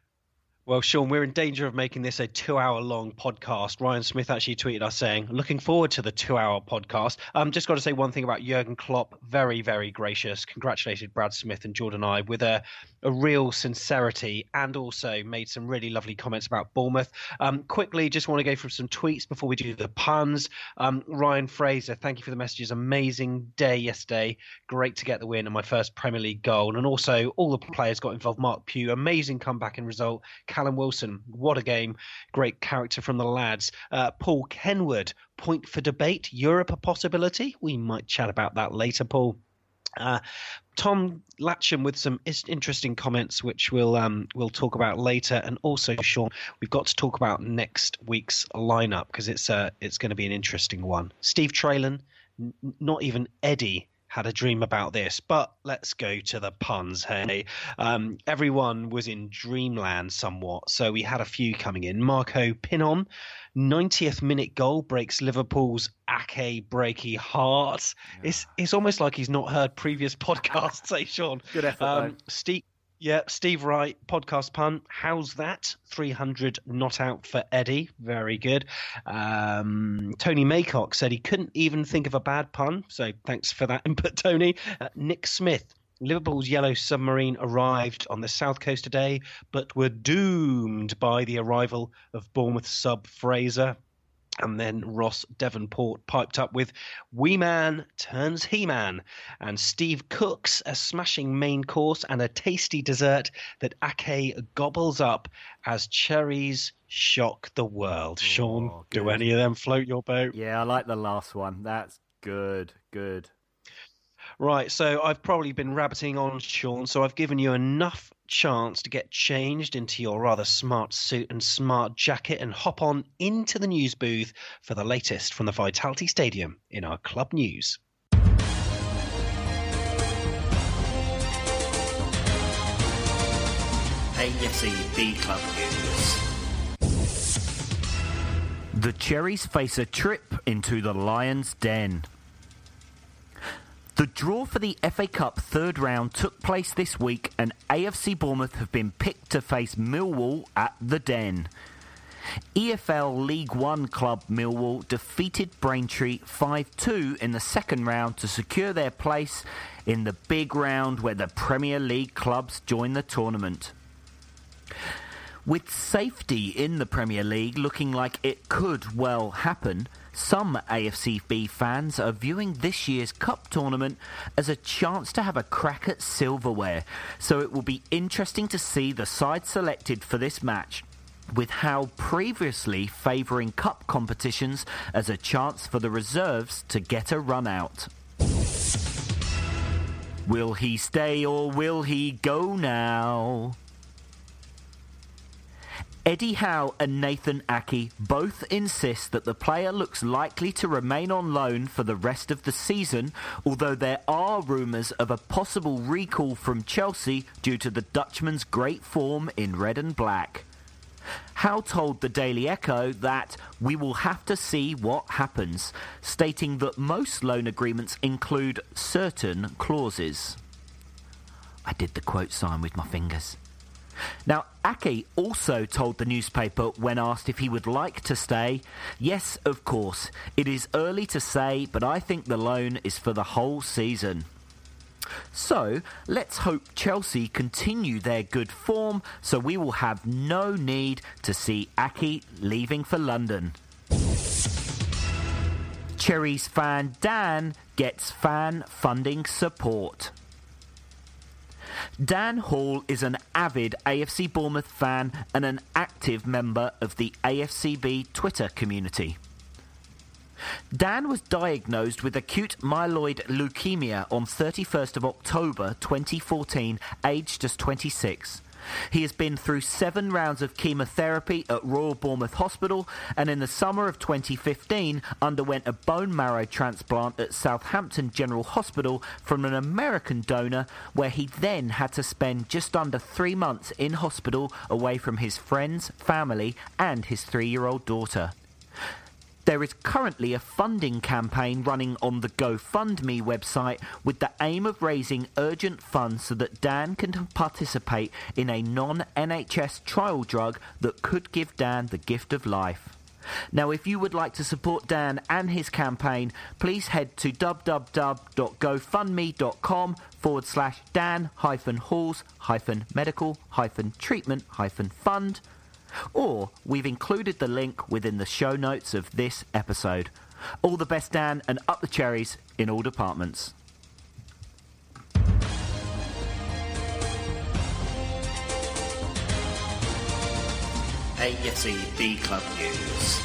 Well, Sean, we're in danger of making this a 2-hour-long podcast. Ryan Smith actually tweeted us saying, looking forward to the 2-hour podcast. Just got to say one thing about Jurgen Klopp. Very, very gracious. Congratulated Brad Smith and Jordan Ibe with a real sincerity, and also made some really lovely comments about Bournemouth. Quickly, just want to go through some tweets before we do the puns. Ryan Fraser, thank you for the messages. Amazing day yesterday. Great to get the win and my first Premier League goal. And also, all the players got involved. Mark Pugh, amazing comeback and result. Callum Wilson, what a game. Great character from the lads. Paul Kenwood, point for debate. Europe a possibility? We might chat about that later, Paul. Tom Latcham with some interesting comments, which we'll talk about later. And also, Sean, we've got to talk about next week's lineup because it's going to be an interesting one. Steve Traylon, not even Eddie had a dream about this, but let's go to the puns. Hey, everyone was in dreamland somewhat, so we had a few coming in. Marco Pinon, 90th minute goal breaks Liverpool's Ake breaky heart. Yeah. It's almost like he's not heard previous podcasts. Hey, Sean. Good effort, Steve Wright, podcast pun. How's that? 300 not out for Eddie. Very good. Tony Maycock said he couldn't even think of a bad pun. So thanks for that input, Tony. Nick Smith. Liverpool's Yellow Submarine arrived on the south coast today, but were doomed by the arrival of Bournemouth sub Fraser. And then Ross Devonport piped up with Wee Man turns He-Man. And Steve cooks a smashing main course and a tasty dessert that Ake gobbles up as cherries shock the world. Sean, do any of them float your boat? Yeah, I like the last one. That's good. Right, so I've probably been rabbiting on, Sean, so I've given you enough chance to get changed into your rather smart suit and smart jacket and hop on into the news booth for the latest from the Vitality Stadium in our club news. ASEB Club News. The Cherries face a trip into the Lions' Den. The draw for the FA Cup third round took place this week, and AFC Bournemouth have been picked to face Millwall at the Den. EFL League One club Millwall defeated Braintree 5-2 in the second round to secure their place in the big round where the Premier League clubs join the tournament. With safety in the Premier League looking like it could well happen, some AFCB fans are viewing this year's Cup tournament as a chance to have a crack at silverware, so it will be interesting to see the side selected for this match, with Howe previously favouring Cup competitions as a chance for the reserves to get a run out. Will he stay or will he go now? Eddie Howe and Nathan Aké both insist that the player looks likely to remain on loan for the rest of the season, although there are rumours of a possible recall from Chelsea due to the Dutchman's great form in red and black. Howe told the Daily Echo that we will have to see what happens, stating that most loan agreements include certain clauses. I did the quote sign with my fingers. Now, Aké also told the newspaper when asked if he would like to stay, yes, of course, it is early to say, but I think the loan is for the whole season. So, let's hope Chelsea continue their good form, so we will have no need to see Aké leaving for London. Cherries fan Dan gets fan funding support. Dan Hall is an avid AFC Bournemouth fan and an active member of the AFCB Twitter community. Dan was diagnosed with acute myeloid leukemia on 31st of October 2014, aged just 26. He has been through 7 rounds of chemotherapy at Royal Bournemouth Hospital and in the summer of 2015 underwent a bone marrow transplant at Southampton General Hospital from an American donor, where he then had to spend just under 3 months in hospital away from his friends, family and his 3-year-old daughter. There is currently a funding campaign running on the GoFundMe website with the aim of raising urgent funds so that Dan can participate in a non-NHS trial drug that could give Dan the gift of life. Now, if you would like to support Dan and his campaign, please head to www.gofundme.com/Dan-Halls-medical-treatment-fund. Or we've included the link within the show notes of this episode. All the best, Dan, and up the cherries in all departments. AFC B Club News.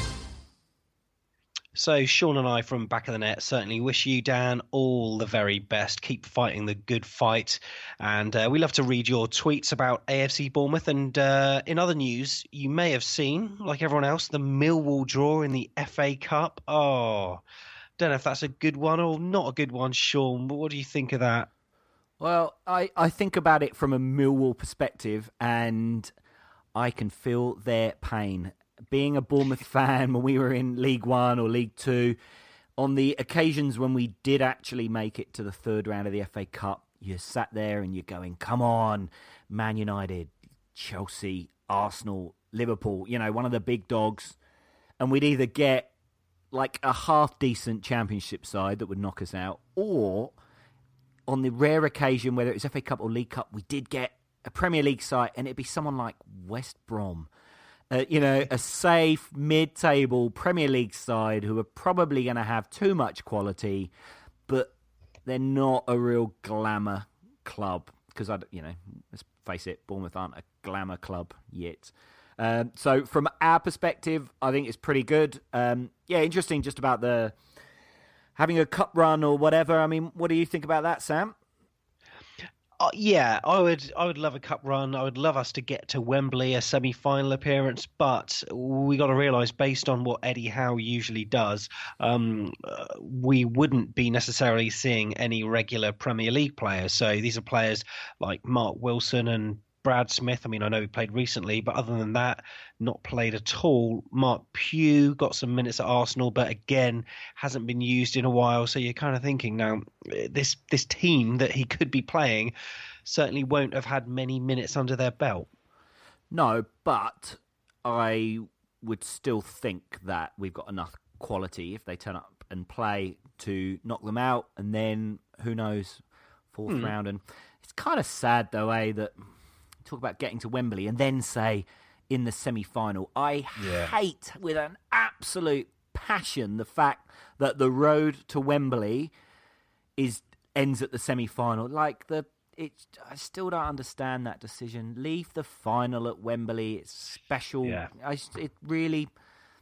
So Sean and I from Back of the Net certainly wish you, Dan, all the very best. Keep fighting the good fight. And we love to read your tweets about AFC Bournemouth. And in other news, you may have seen, like everyone else, the Millwall draw in the FA Cup. Oh, don't know if that's a good one or not a good one, Sean. But what do you think of that? Well, I think about it from a Millwall perspective, and I can feel their pain. Being a Bournemouth fan when we were in League One or League Two, on the occasions when we did actually make it to the third round of the FA Cup, you sat there and you're going, come on, Man United, Chelsea, Arsenal, Liverpool, you know, one of the big dogs. And we'd either get like a half-decent championship side that would knock us out, or on the rare occasion, whether it was FA Cup or League Cup, we did get a Premier League side, and it'd be someone like West Brom. A safe, mid-table Premier League side who are probably going to have too much quality, but they're not a real glamour club. Because, let's face it, Bournemouth aren't a glamour club yet. So from our perspective, I think it's pretty good. Interesting just about the having a cup run or whatever. I mean, what do you think about that, Sam? I would love a cup run. I would love us to get to Wembley, a semi-final appearance. But we got to realise, based on what Eddie Howe usually does, we wouldn't be necessarily seeing any regular Premier League players. So these are players like Mark Wilson and Brad Smith. I mean, I know he played recently, but other than that, not played at all. Mark Pugh got some minutes at Arsenal, but again, hasn't been used in a while. So you're kind of thinking now, this team that he could be playing certainly won't have had many minutes under their belt. No, but I would still think that we've got enough quality if they turn up and play to knock them out, and then who knows, fourth round. And it's kind of sad though, that talk about getting to Wembley and then say in the semi-final. I hate with an absolute passion the fact that the road to Wembley ends at the semi-final. I still don't understand that decision. Leave the final at Wembley. It's special. Yeah.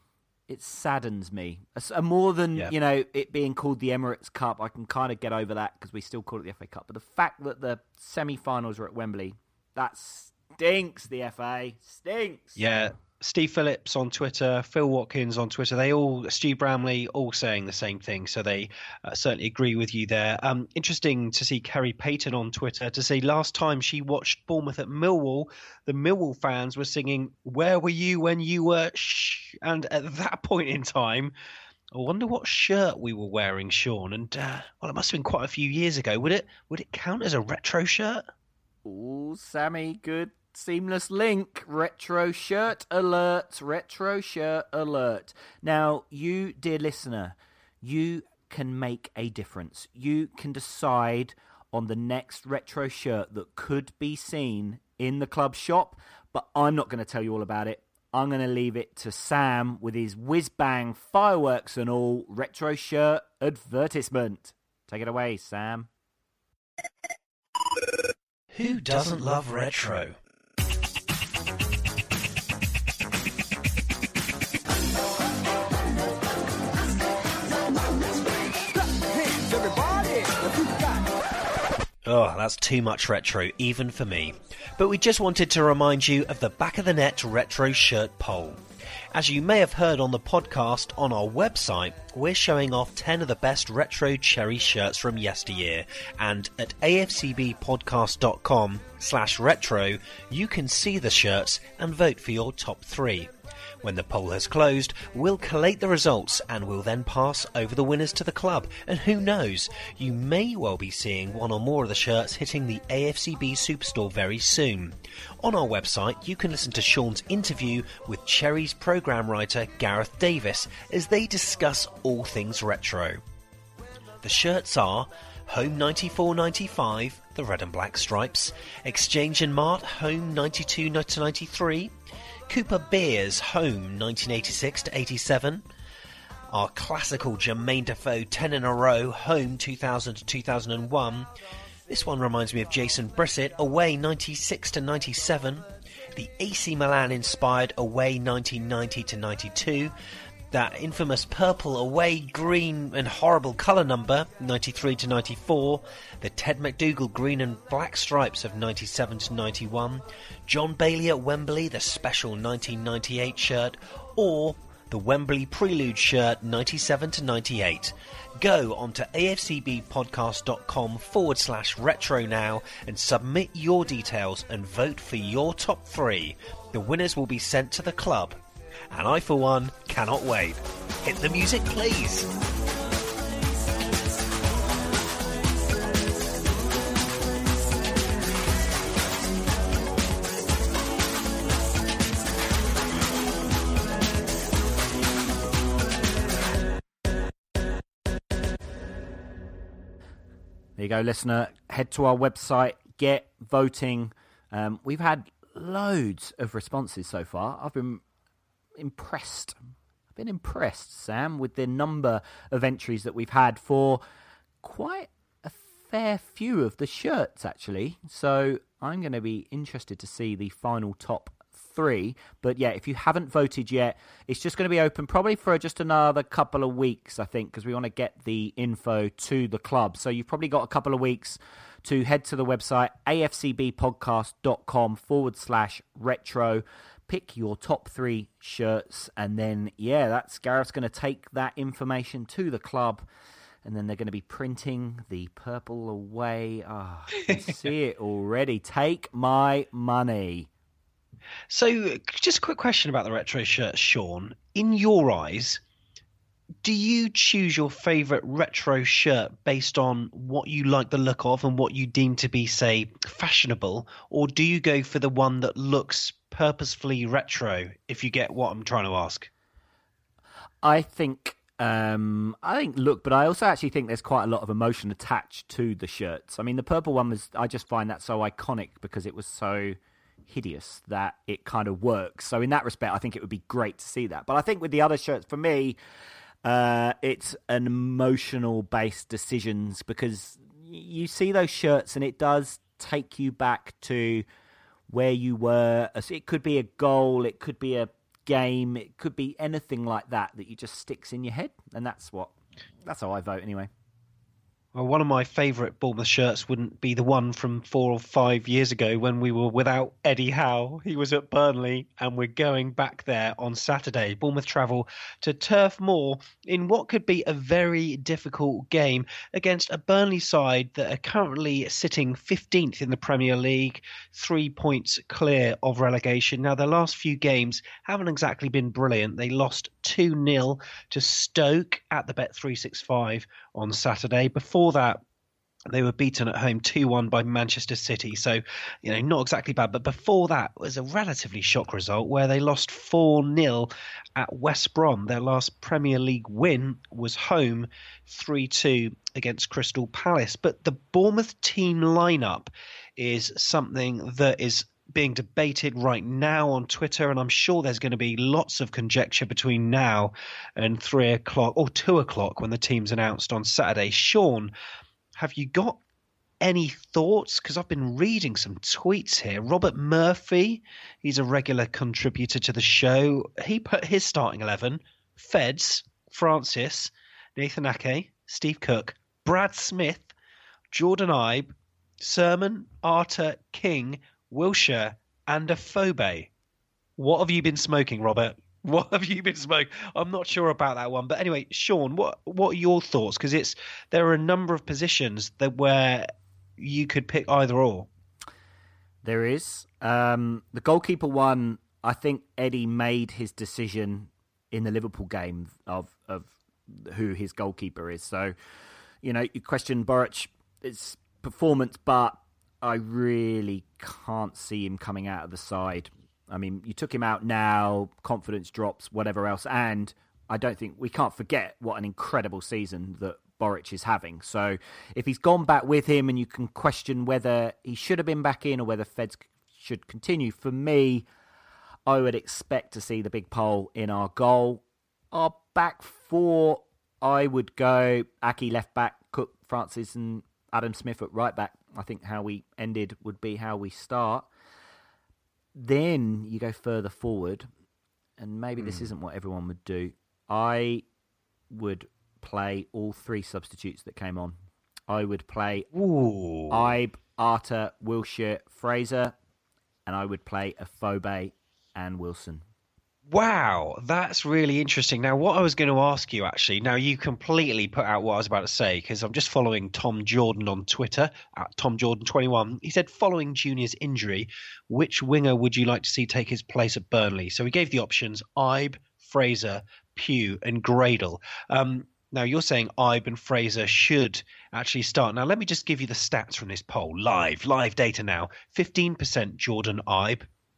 it saddens me. More than, Yeah. you know, it being called the Emirates Cup, I can kind of get over that because we still call it the FA Cup. But the fact that the semi-finals are at Wembley, that stinks, the FA. Stinks. Yeah. Steve Phillips on Twitter, Phil Watkins on Twitter, Stu Bramley, all saying the same thing. So they certainly agree with you there. Interesting to see Kerry Payton on Twitter to say last time she watched Bournemouth at Millwall, the Millwall fans were singing, "Where were you when you were shh?" And at that point in time, I wonder what shirt we were wearing, Sean. And well, it must have been quite a few years ago. Would it count as a retro shirt? Ooh, Sammy, good. Seamless link. Retro shirt alert. Retro shirt alert. Now, you, dear listener, you can make a difference. You can decide on the next retro shirt that could be seen in the club shop, but I'm not going to tell you all about it. I'm going to leave it to Sam with his whiz-bang fireworks and all retro shirt advertisement. Take it away, Sam. Who doesn't love retro? Oh, that's too much retro, even for me. But we just wanted to remind you of the Back of the Net Retro Shirt Poll. As you may have heard on the podcast, on our website, we're showing off 10 of the best retro cherry shirts from yesteryear. And at afcbpodcast.com/retro, you can see the shirts and vote for your top 3. When the poll has closed, we'll collate the results and we'll then pass over the winners to the club. And who knows, you may well be seeing one or more of the shirts hitting the AFCB Superstore very soon. On our website, you can listen to Sean's interview with Cherry's programme writer Gareth Davis as they discuss all things retro. The shirts are Home 94-95, the red and black stripes, Exchange and Mart Home 92-93, Cooper Beers Home 1986-87, our classical Jermaine Defoe 10 in a row Home 2000-2001. This one reminds me of Jason Brissett Away 96-97, the AC Milan inspired Away 1990-92, that infamous purple away green and horrible colour number 93-94, the Ted McDougall green and black stripes of 97-91, John Bailey at Wembley the special 1998 shirt, or the Wembley Prelude shirt 97-98. Go onto afcbpodcast.com/retro now and submit your details and vote for your top 3. The winners will be sent to the club. And I, for one, cannot wait. Hit the music, please. There you go, listener. Head to our website, get voting. We've had loads of responses so far. I've been impressed, Sam, with the number of entries that we've had for quite a fair few of the shirts, actually. So I'm going to be interested to see the final top 3. But yeah, if you haven't voted yet, it's just going to be open probably for just another couple of weeks, I think, because we want to get the info to the club. So you've probably got a couple of weeks to head to the website, afcbpodcast.com/retro. Pick your top 3 shirts, and then, yeah, that's Gareth's going to take that information to the club, and then they're going to be printing the purple away. I can see it already. Take my money. So, just a quick question about the retro shirt, Sean. In your eyes, do you choose your favourite retro shirt based on what you like the look of and what you deem to be, say, fashionable, or do you go for the one that looks purposefully retro, if you get what I'm trying to ask? I think look, but I also actually think there's quite a lot of emotion attached to the shirts. I mean, the purple one I just find that so iconic because it was so hideous that it kind of works. So in that respect, I think it would be great to see that. But I think with the other shirts, for me, it's an emotional based decisions, because you see those shirts and it does take you back to where you were. It could be a goal, it could be a game. It could be anything like that you just sticks in your head, and that's how I vote anyway. Well, one of my favourite Bournemouth shirts wouldn't be the one from 4 or 5 years ago when we were without Eddie Howe. He was at Burnley, and we're going back there on Saturday. Bournemouth travel to Turf Moor in what could be a very difficult game against a Burnley side that are currently sitting 15th in the Premier League, 3 points clear of relegation. Now, their last few games haven't exactly been brilliant. They lost 2-0 to Stoke at the Bet365 on Saturday. Before that, they were beaten at home 2-1 by Manchester City. So, not exactly bad. But before that was a relatively shock result where they lost 4-0 at West Brom. Their last Premier League win was home 3-2 against Crystal Palace. But the Bournemouth team lineup is something that is being debated right now on Twitter, and I'm sure there's going to be lots of conjecture between now and 3 o'clock or 2 o'clock when the team's announced on Saturday. Sean, have you got any thoughts? Because I've been reading some tweets here. Robert Murphy, he's a regular contributor to the show. He put his starting 11, Feds, Francis, Nathan Ake, Steve Cook, Brad Smith, Jordan Ibe, Sermon, Arter, King, Wilshere and Afobe. What have you been smoking, Robert? What have you been smoking? I'm not sure about that one. But anyway, Sean, what are your thoughts? Because there are a number of positions where you could pick either or. There is. The goalkeeper one, I think Eddie made his decision in the Liverpool game of who his goalkeeper is. So, you question Boric's performance, but I really can't see him coming out of the side. I mean, you took him out now, confidence drops, whatever else, and I don't think we can't forget what an incredible season that Boric is having. So if he's gone back with him and you can question whether he should have been back in or whether Feds should continue, for me, I would expect to see the big pole in our goal. Our back four, I would go Aki left back, Cook, Francis and Adam Smith at right back. I think how we ended would be how we start. Then you go further forward, and maybe this isn't what everyone would do. I would play all three substitutes that came on. I would play Ibe, Arter, Wilshere, Fraser, and I would play Afobe and Wilson. Wow, that's really interesting. Now, what I was going to ask you, actually, now you completely put out what I was about to say, because I'm just following Tom Jordan on Twitter, at TomJordan21. He said, following Junior's injury, which winger would you like to see take his place at Burnley? So he gave the options, Ibe, Fraser, Pugh and Gradle. Now, you're saying Ibe and Fraser should actually start. Now, let me just give you the stats from this poll. Live data now. 15% Jordan Ibe.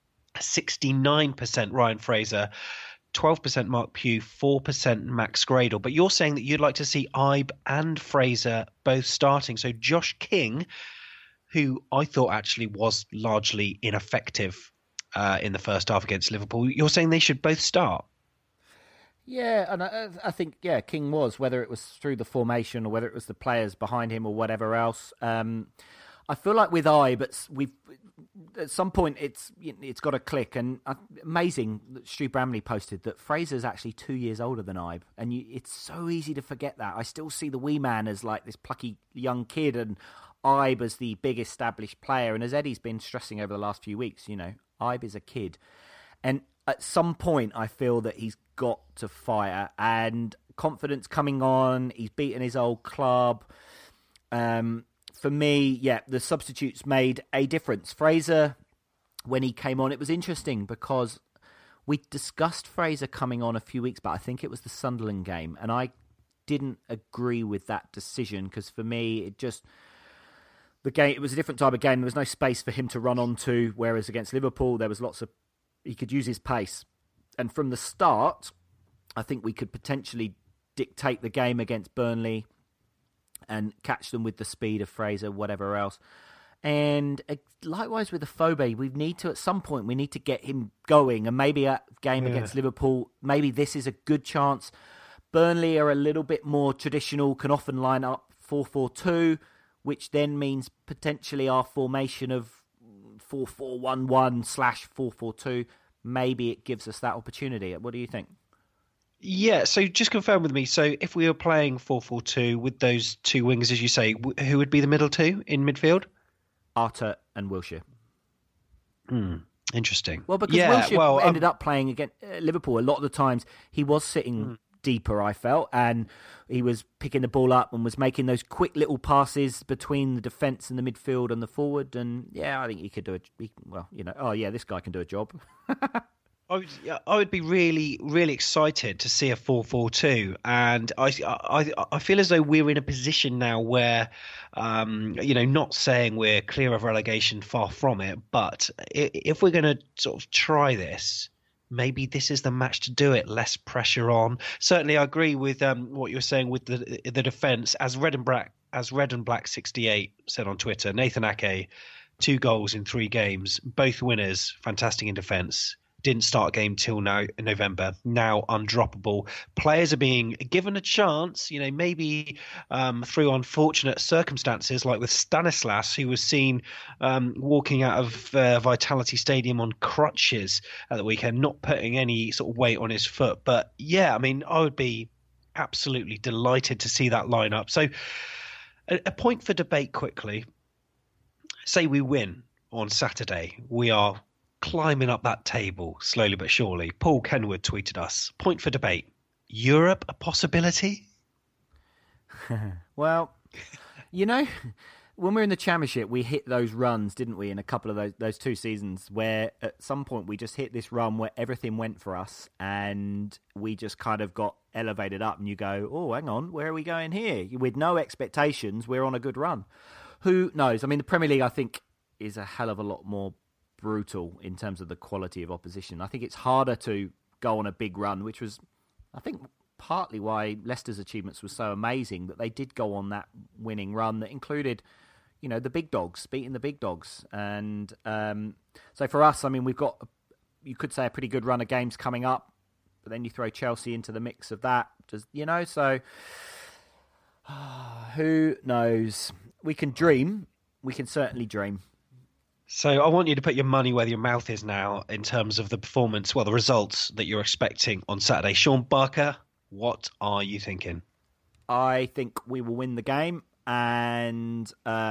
69% Ryan Fraser, 12% Mark Pugh, 4% Max Gradle. But you're saying that you'd like to see Ibe and Fraser both starting. So Josh King, who I thought actually was largely ineffective in the first half against Liverpool, you're saying they should both start? Yeah, and I think, King was, whether it was through the formation or whether it was the players behind him or whatever else. I feel like with Ibe, but at some point it's got to click. And amazing that Stu Bramley posted that Fraser's actually 2 years older than Ibe, and it's so easy to forget that. I still see the wee man as like this plucky young kid, and Ibe as the big established player. And as Eddie's been stressing over the last few weeks, Ibe is a kid, and at some point I feel that he's got to fire, and confidence coming on. He's beaten his old club. For me, the substitutes made a difference. Fraser, when he came on, it was interesting because we discussed Fraser coming on a few weeks back. I think it was the Sunderland game, and I didn't agree with that decision because for me, it was a different type of game. There was no space for him to run onto, whereas against Liverpool, there was he could use his pace. And from the start, I think we could potentially dictate the game against Burnley and catch them with the speed of Fraser, whatever else. And likewise with Afobe, at some point, we need to get him going. And maybe a game against Liverpool, maybe this is a good chance. Burnley are a little bit more traditional, can often line up 4-4-2, which then means potentially our formation of 4-4-1-1/4-4-2 maybe it gives us that opportunity. What do you think? Yeah, so just confirm with me. So if we were playing 4-4-2 with those two wingers, as you say, who would be the middle two in midfield? Arter and Wilshere. Interesting. Well, because Wilshere ended up playing against Liverpool a lot of the times. He was sitting deeper, I felt, and he was picking the ball up and was making those quick little passes between the defence and the midfield and the forward. And yeah, I think he could do it. This guy can do a job. I would be really, really excited to see a 4-4-2, and I feel as though we're in a position now where, not saying we're clear of relegation, far from it, but if we're going to sort of try this, maybe this is the match to do it. Less pressure on. Certainly, I agree with what you were saying with the defence. As Red and Black 68 said on Twitter, Nathan Ake, 2 goals in 3 games, both winners, fantastic in defence. Didn't start a game till now in November. Now undroppable. Players are being given a chance, maybe through unfortunate circumstances, like with Stanislas, who was seen walking out of Vitality Stadium on crutches at the weekend, not putting any sort of weight on his foot. But yeah, I mean, I would be absolutely delighted to see that lineup. So a point for debate quickly. Say we win on Saturday. We are climbing up that table slowly but surely. Paul Kenwood tweeted us, point for debate, Europe a possibility? Well, when we're in the Championship, we hit those runs, didn't we, in a couple of those 2 seasons where at some point we just hit this run where everything went for us and we just kind of got elevated up and you go, oh, hang on, where are we going here? With no expectations, we're on a good run. Who knows? I mean, the Premier League, I think, is a hell of a lot more brutal in terms of the quality of opposition. I think it's harder to go on a big run, which was, I think, partly why Leicester's achievements were so amazing, that they did go on that winning run that included, the big dogs, beating the big dogs. And so for us, I mean, we've got, you could say, a pretty good run of games coming up, but then you throw Chelsea into the mix of that, so who knows? We can dream. We can certainly dream. So I want you to put your money where your mouth is now in terms of the performance, the results that you're expecting on Saturday. Sean Barker, what are you thinking? I think we will win the game, and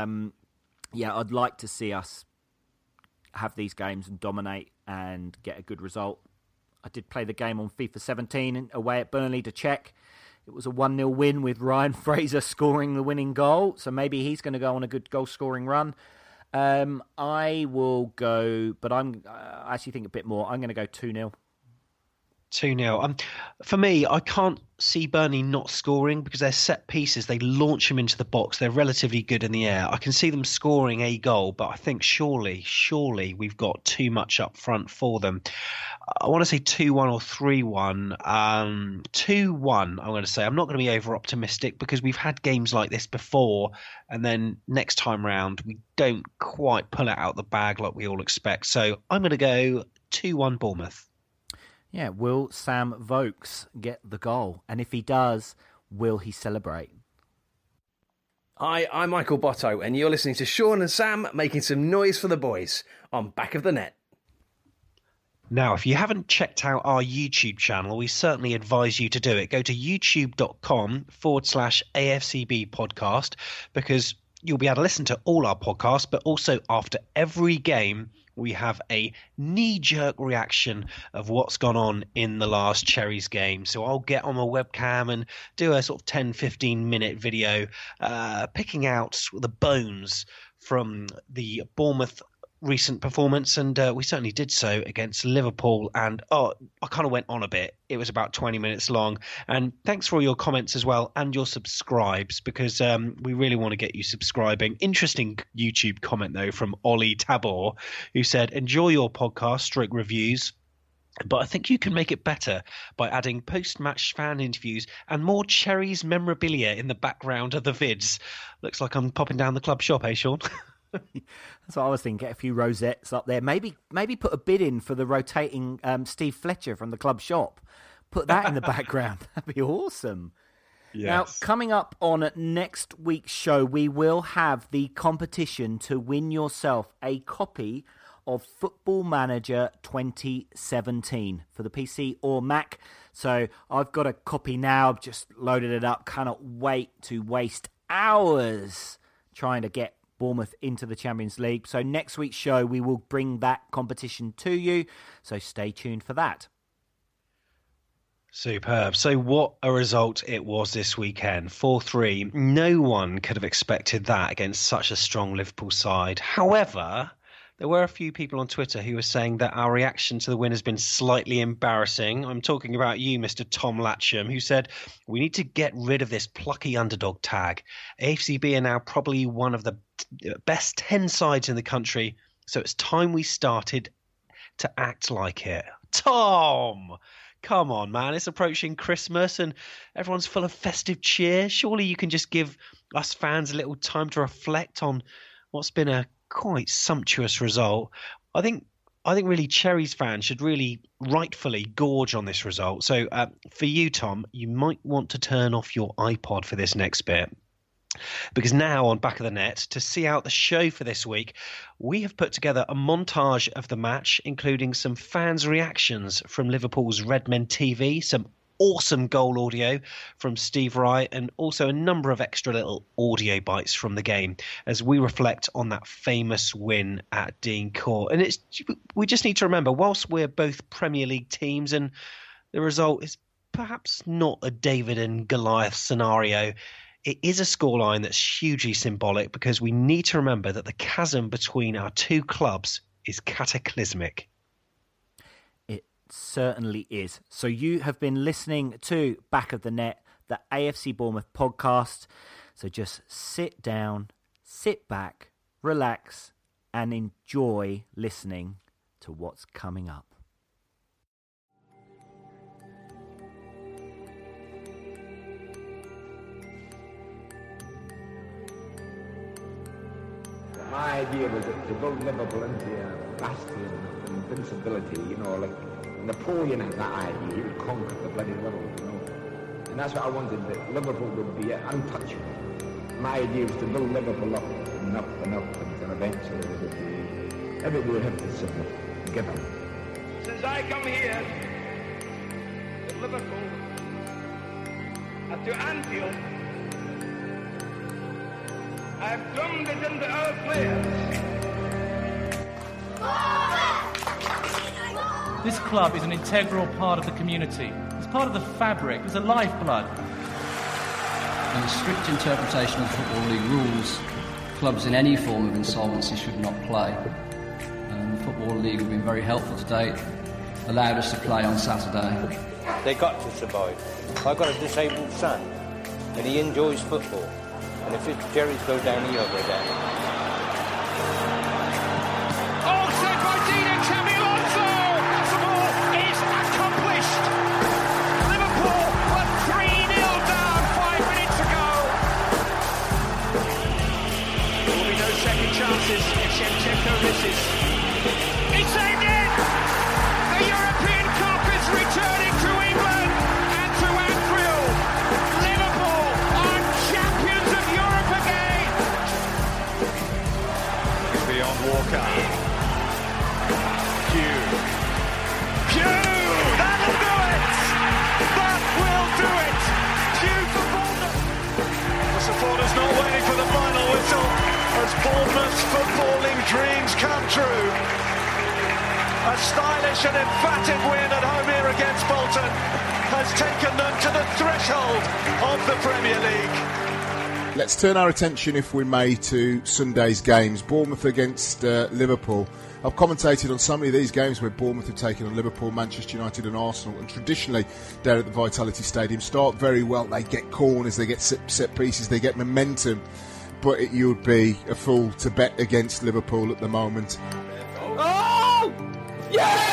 I'd like to see us have these games and dominate and get a good result. I did play the game on FIFA 17 away at Burnley to check. It was a 1-0 win with Ryan Fraser scoring the winning goal, so maybe he's going to go on a good goal-scoring run. I will go, but I actually think a bit more. I'm going to go 2-0. 2-0. For me, I can't see Burnley not scoring because they're set pieces. They launch them into the box. They're relatively good in the air. I can see them scoring a goal, but I think surely we've got too much up front for them. I want to say 2-1 or 3-1. 2-1, I'm going to say. I'm not going to be over-optimistic because we've had games like this before, and then next time round, we don't quite pull it out the bag like we all expect. So I'm going to go 2-1 Bournemouth. Yeah, will Sam Vokes get the goal? And if he does, will he celebrate? Hi, I'm Michael Botto, and you're listening to Sean and Sam making some noise for the boys on Back of the Net. Now, if you haven't checked out our YouTube channel, we certainly advise you to do it. Go to youtube.com/AFCB podcast because you'll be able to listen to all our podcasts, but also after every game, we have a knee-jerk reaction of what's gone on in the last Cherries game. So I'll get on my webcam and do a sort of 10, 15-minute video picking out the bones from the Bournemouth recent performance, and we certainly did so against Liverpool. And I kind of went on a bit. It was about 20 minutes long. And thanks for all your comments as well and your subscribes, because we really want to get you subscribing. Interesting YouTube comment though from Ollie Tabor, who said, enjoy your podcast / reviews, but I think you can make it better by adding post-match fan interviews and more Cherries memorabilia in the background of the vids. Looks like I'm popping down the club shop, eh, Sean? That's what I was thinking. Get a few rosettes up there. Maybe put a bid in for the rotating Steve Fletcher from the club shop. Put that in the background. That'd be awesome. Yes. Now, coming up on next week's show, we will have the competition to win yourself a copy of Football Manager 2017 for the PC or Mac. So I've got a copy now. I've just loaded it up. Cannot wait to waste hours trying to get Bournemouth into the Champions League. So next week's show, we will bring that competition to you. So stay tuned for that. Superb. So what a result it was this weekend. 4-3. No one could have expected that against such a strong Liverpool side. However, there were a few people on Twitter who were saying that our reaction to the win has been slightly embarrassing. I'm talking about you, Mr. Tom Latcham, who said, we need to get rid of this plucky underdog tag. AFCB are now probably one of the best 10 sides in the country, so it's time we started to act like it. Tom! Come on, man. It's approaching Christmas and everyone's full of festive cheer. Surely you can just give us fans a little time to reflect on what's been a quite sumptuous result. I think really Cherries fans should really rightfully gorge on this result. So for you, Tom, you might want to turn off your iPod for this next bit. Because now on Back of the Net, to see out the show for this week, we have put together a montage of the match, including some fans' reactions from Liverpool's Redmen TV, some awesome goal audio from Steve Wright, and also a number of extra little audio bites from the game as we reflect on that famous win at Dean Court. And we just need to remember, whilst we're both Premier League teams and the result is perhaps not a David and Goliath scenario, it is a scoreline that's hugely symbolic because we need to remember that the chasm between our two clubs is cataclysmic. It certainly is. So you have been listening to Back of the Net, the AFC Bournemouth podcast. So just sit down, sit back, relax, and enjoy listening to what's coming up. My idea was to build Liverpool into a bastion of invincibility, you know, like Napoleon had that idea, he would conquer the bloody world, you know. And that's what I wanted, that Liverpool would be untouchable. My idea was to build Liverpool up and up and up until eventually everybody would have to submit and give up. Since I come here to Liverpool and to Anfield, I've drummed it into our players. This club is an integral part of the community. It's part of the fabric. It's a lifeblood. In a strict interpretation of the Football League rules, clubs in any form of insolvency should not play. The Football League have been very helpful to date, allowed us to play on Saturday. They got to survive. I've got a disabled son, and he enjoys football. And if it's Jerry's go down, he'll go down. Oh, saved by Dino Xabi Alonso! The ball is accomplished. Liverpool were 3-0 down 5 minutes ago. There will be no second chances if Shevchenko misses. It's saved it! The European Cup is returning to England and to Anfield. Liverpool are champions of Europe again. Beyond Walker. Pugh. That'll do it! That will do it! Pugh for Bournemouth. The supporters not waiting for the final whistle as Bournemouth's footballing dreams come true. A stylish and emphatic win at home here against Bolton has taken them to the threshold of the Premier League. Let's turn our attention, if we may, to Sunday's games. Bournemouth against Liverpool. I've commentated on so many of these games where Bournemouth have taken on Liverpool, Manchester United and Arsenal, and traditionally down at the Vitality Stadium start very well. They get corners, they get set pieces, they get momentum, but you would be a fool to bet against Liverpool at the moment. Oh! Yeah!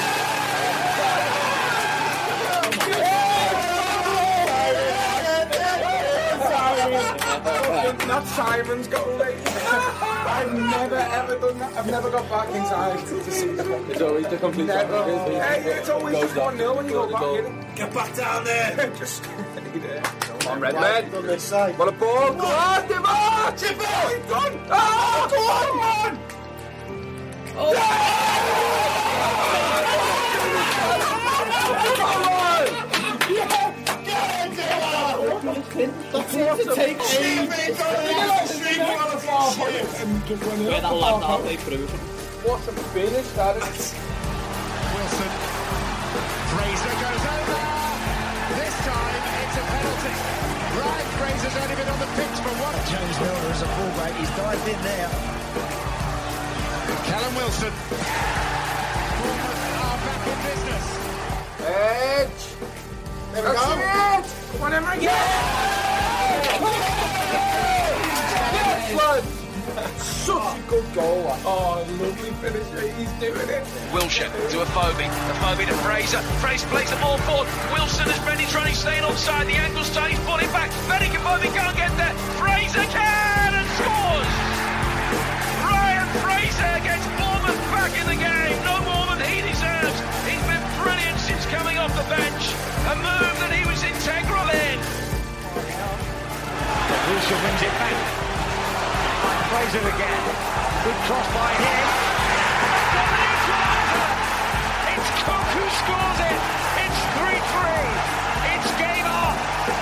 Not Simon's goal. I've never ever done that. I've never got back inside to see the one. It's always the complete It's always just 1-0 when you go back in. Get back down there! Just stay there. Come on, Redman. On this side. What a ball! Go on, Divock! Done! Oh, go on! What a finish that is. Wilson. Fraser goes over. This time it's a penalty. Ryan Fraser's only been on the pitch for one. James Milner is a fullback. He's dived in there. Callum Wilson. Bournemouth are back in business. Edge. There we go. Come on, Emery. Such a good goal. Oh, lovely finish. He's doing it. Wilshere to Afobe. Afobe to Fraser. Fraser plays the ball forward. Wilson has Benny trying to stay onside. The angle's tight. He's pulling back. Benny Afobe can't get there. Fraser can and scores. Ryan Fraser gets Bournemouth back in the game. No more than he deserves. He's been brilliant since coming off the bench. A move that he was integral in. Wilshere wins it back. Fraser again. Good cross by him. It's Cook who scores it. It's 3-3. It's game on.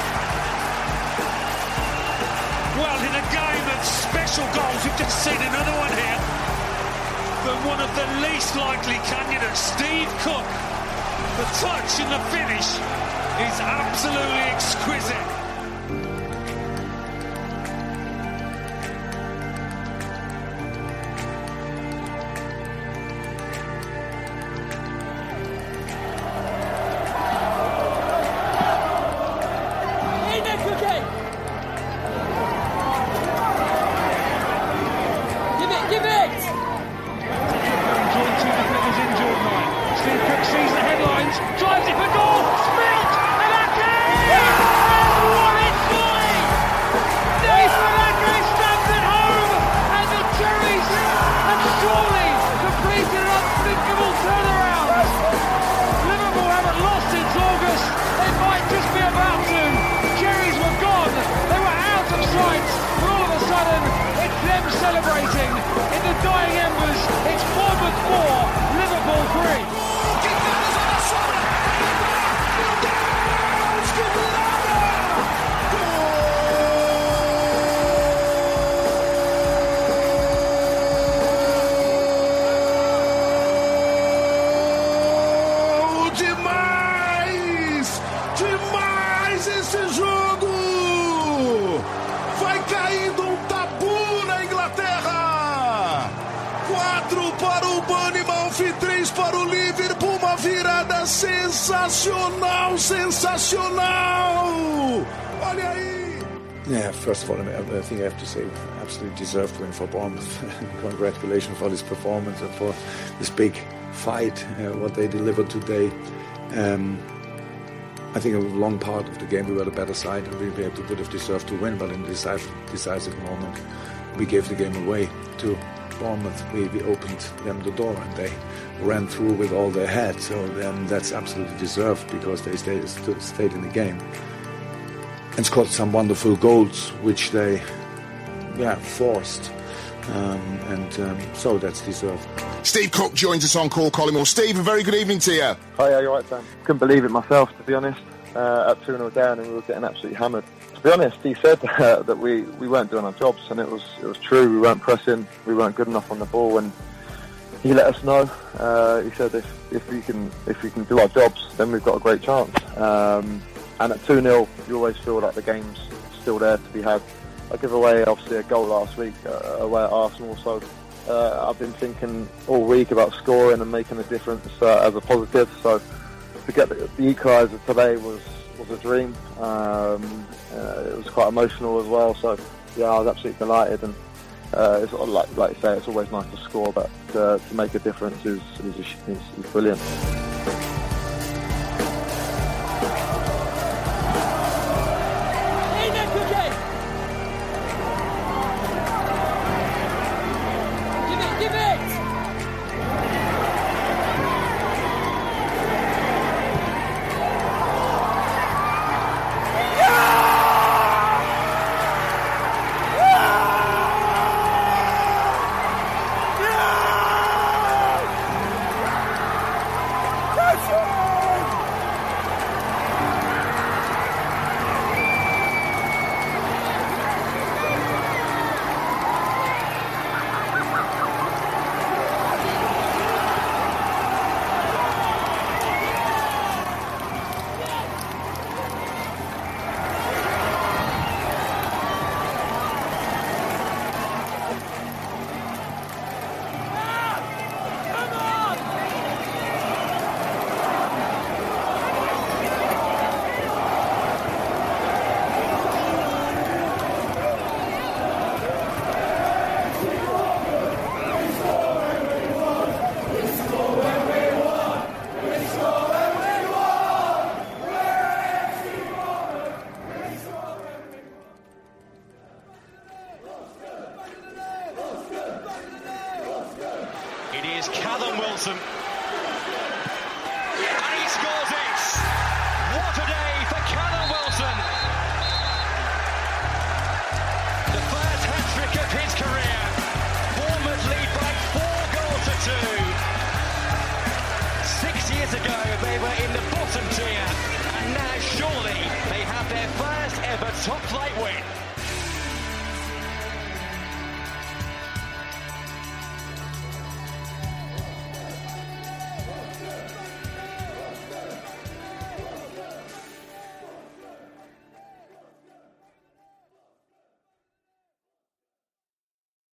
Well, in a game of special goals, we've just seen another one here from one of the least likely candidates, Steve Cook. The touch and the finish is absolutely exquisite. Celebrating in the dying embers. It's Bournemouth 4, Liverpool 3. Demais esse jogo! Vai caindo um tabu na Inglaterra! 4 para o Bournemouth e 3 para o Liverpool. Uma virada sensacional, sensacional! Olha aí! Yeah, first of all, I think I have to say, absolutely deserved win for Bournemouth. Congratulations for this performance and for this big fight, what they delivered today. I think a long part of the game we were the better side and we would have deserved to win, but in the decisive moment we gave the game away to Bournemouth. We opened them the door and they ran through with all they had, so then that's absolutely deserved because they stayed in the game and scored some wonderful goals which they forced. So that's deserved. Steve Cook joins us on Call Collymore. Steve, a very good evening to you. Hi, you're right, Sam. Couldn't believe it myself, to be honest. At 2-0 down, and we were getting absolutely hammered. To be honest, he said that we weren't doing our jobs, and it was true. We weren't pressing, we weren't good enough on the ball, and he let us know. He said if we can do our jobs, then we've got a great chance. And at 2-0, you always feel like the game's still there to be had. I gave away obviously a goal last week away at Arsenal, so I've been thinking all week about scoring and making a difference as a positive. So to get the equaliser today was a dream. It was quite emotional as well. So yeah, I was absolutely delighted. And it's like you say, it's always nice to score, but to make a difference is brilliant. Wilson. And he scores it! What a day for Callum Wilson! The first hat-trick of his career. Bournemouth lead by 4 goals to 2. 6 years ago, they were in the bottom tier, and now surely they have their first ever top-flight win.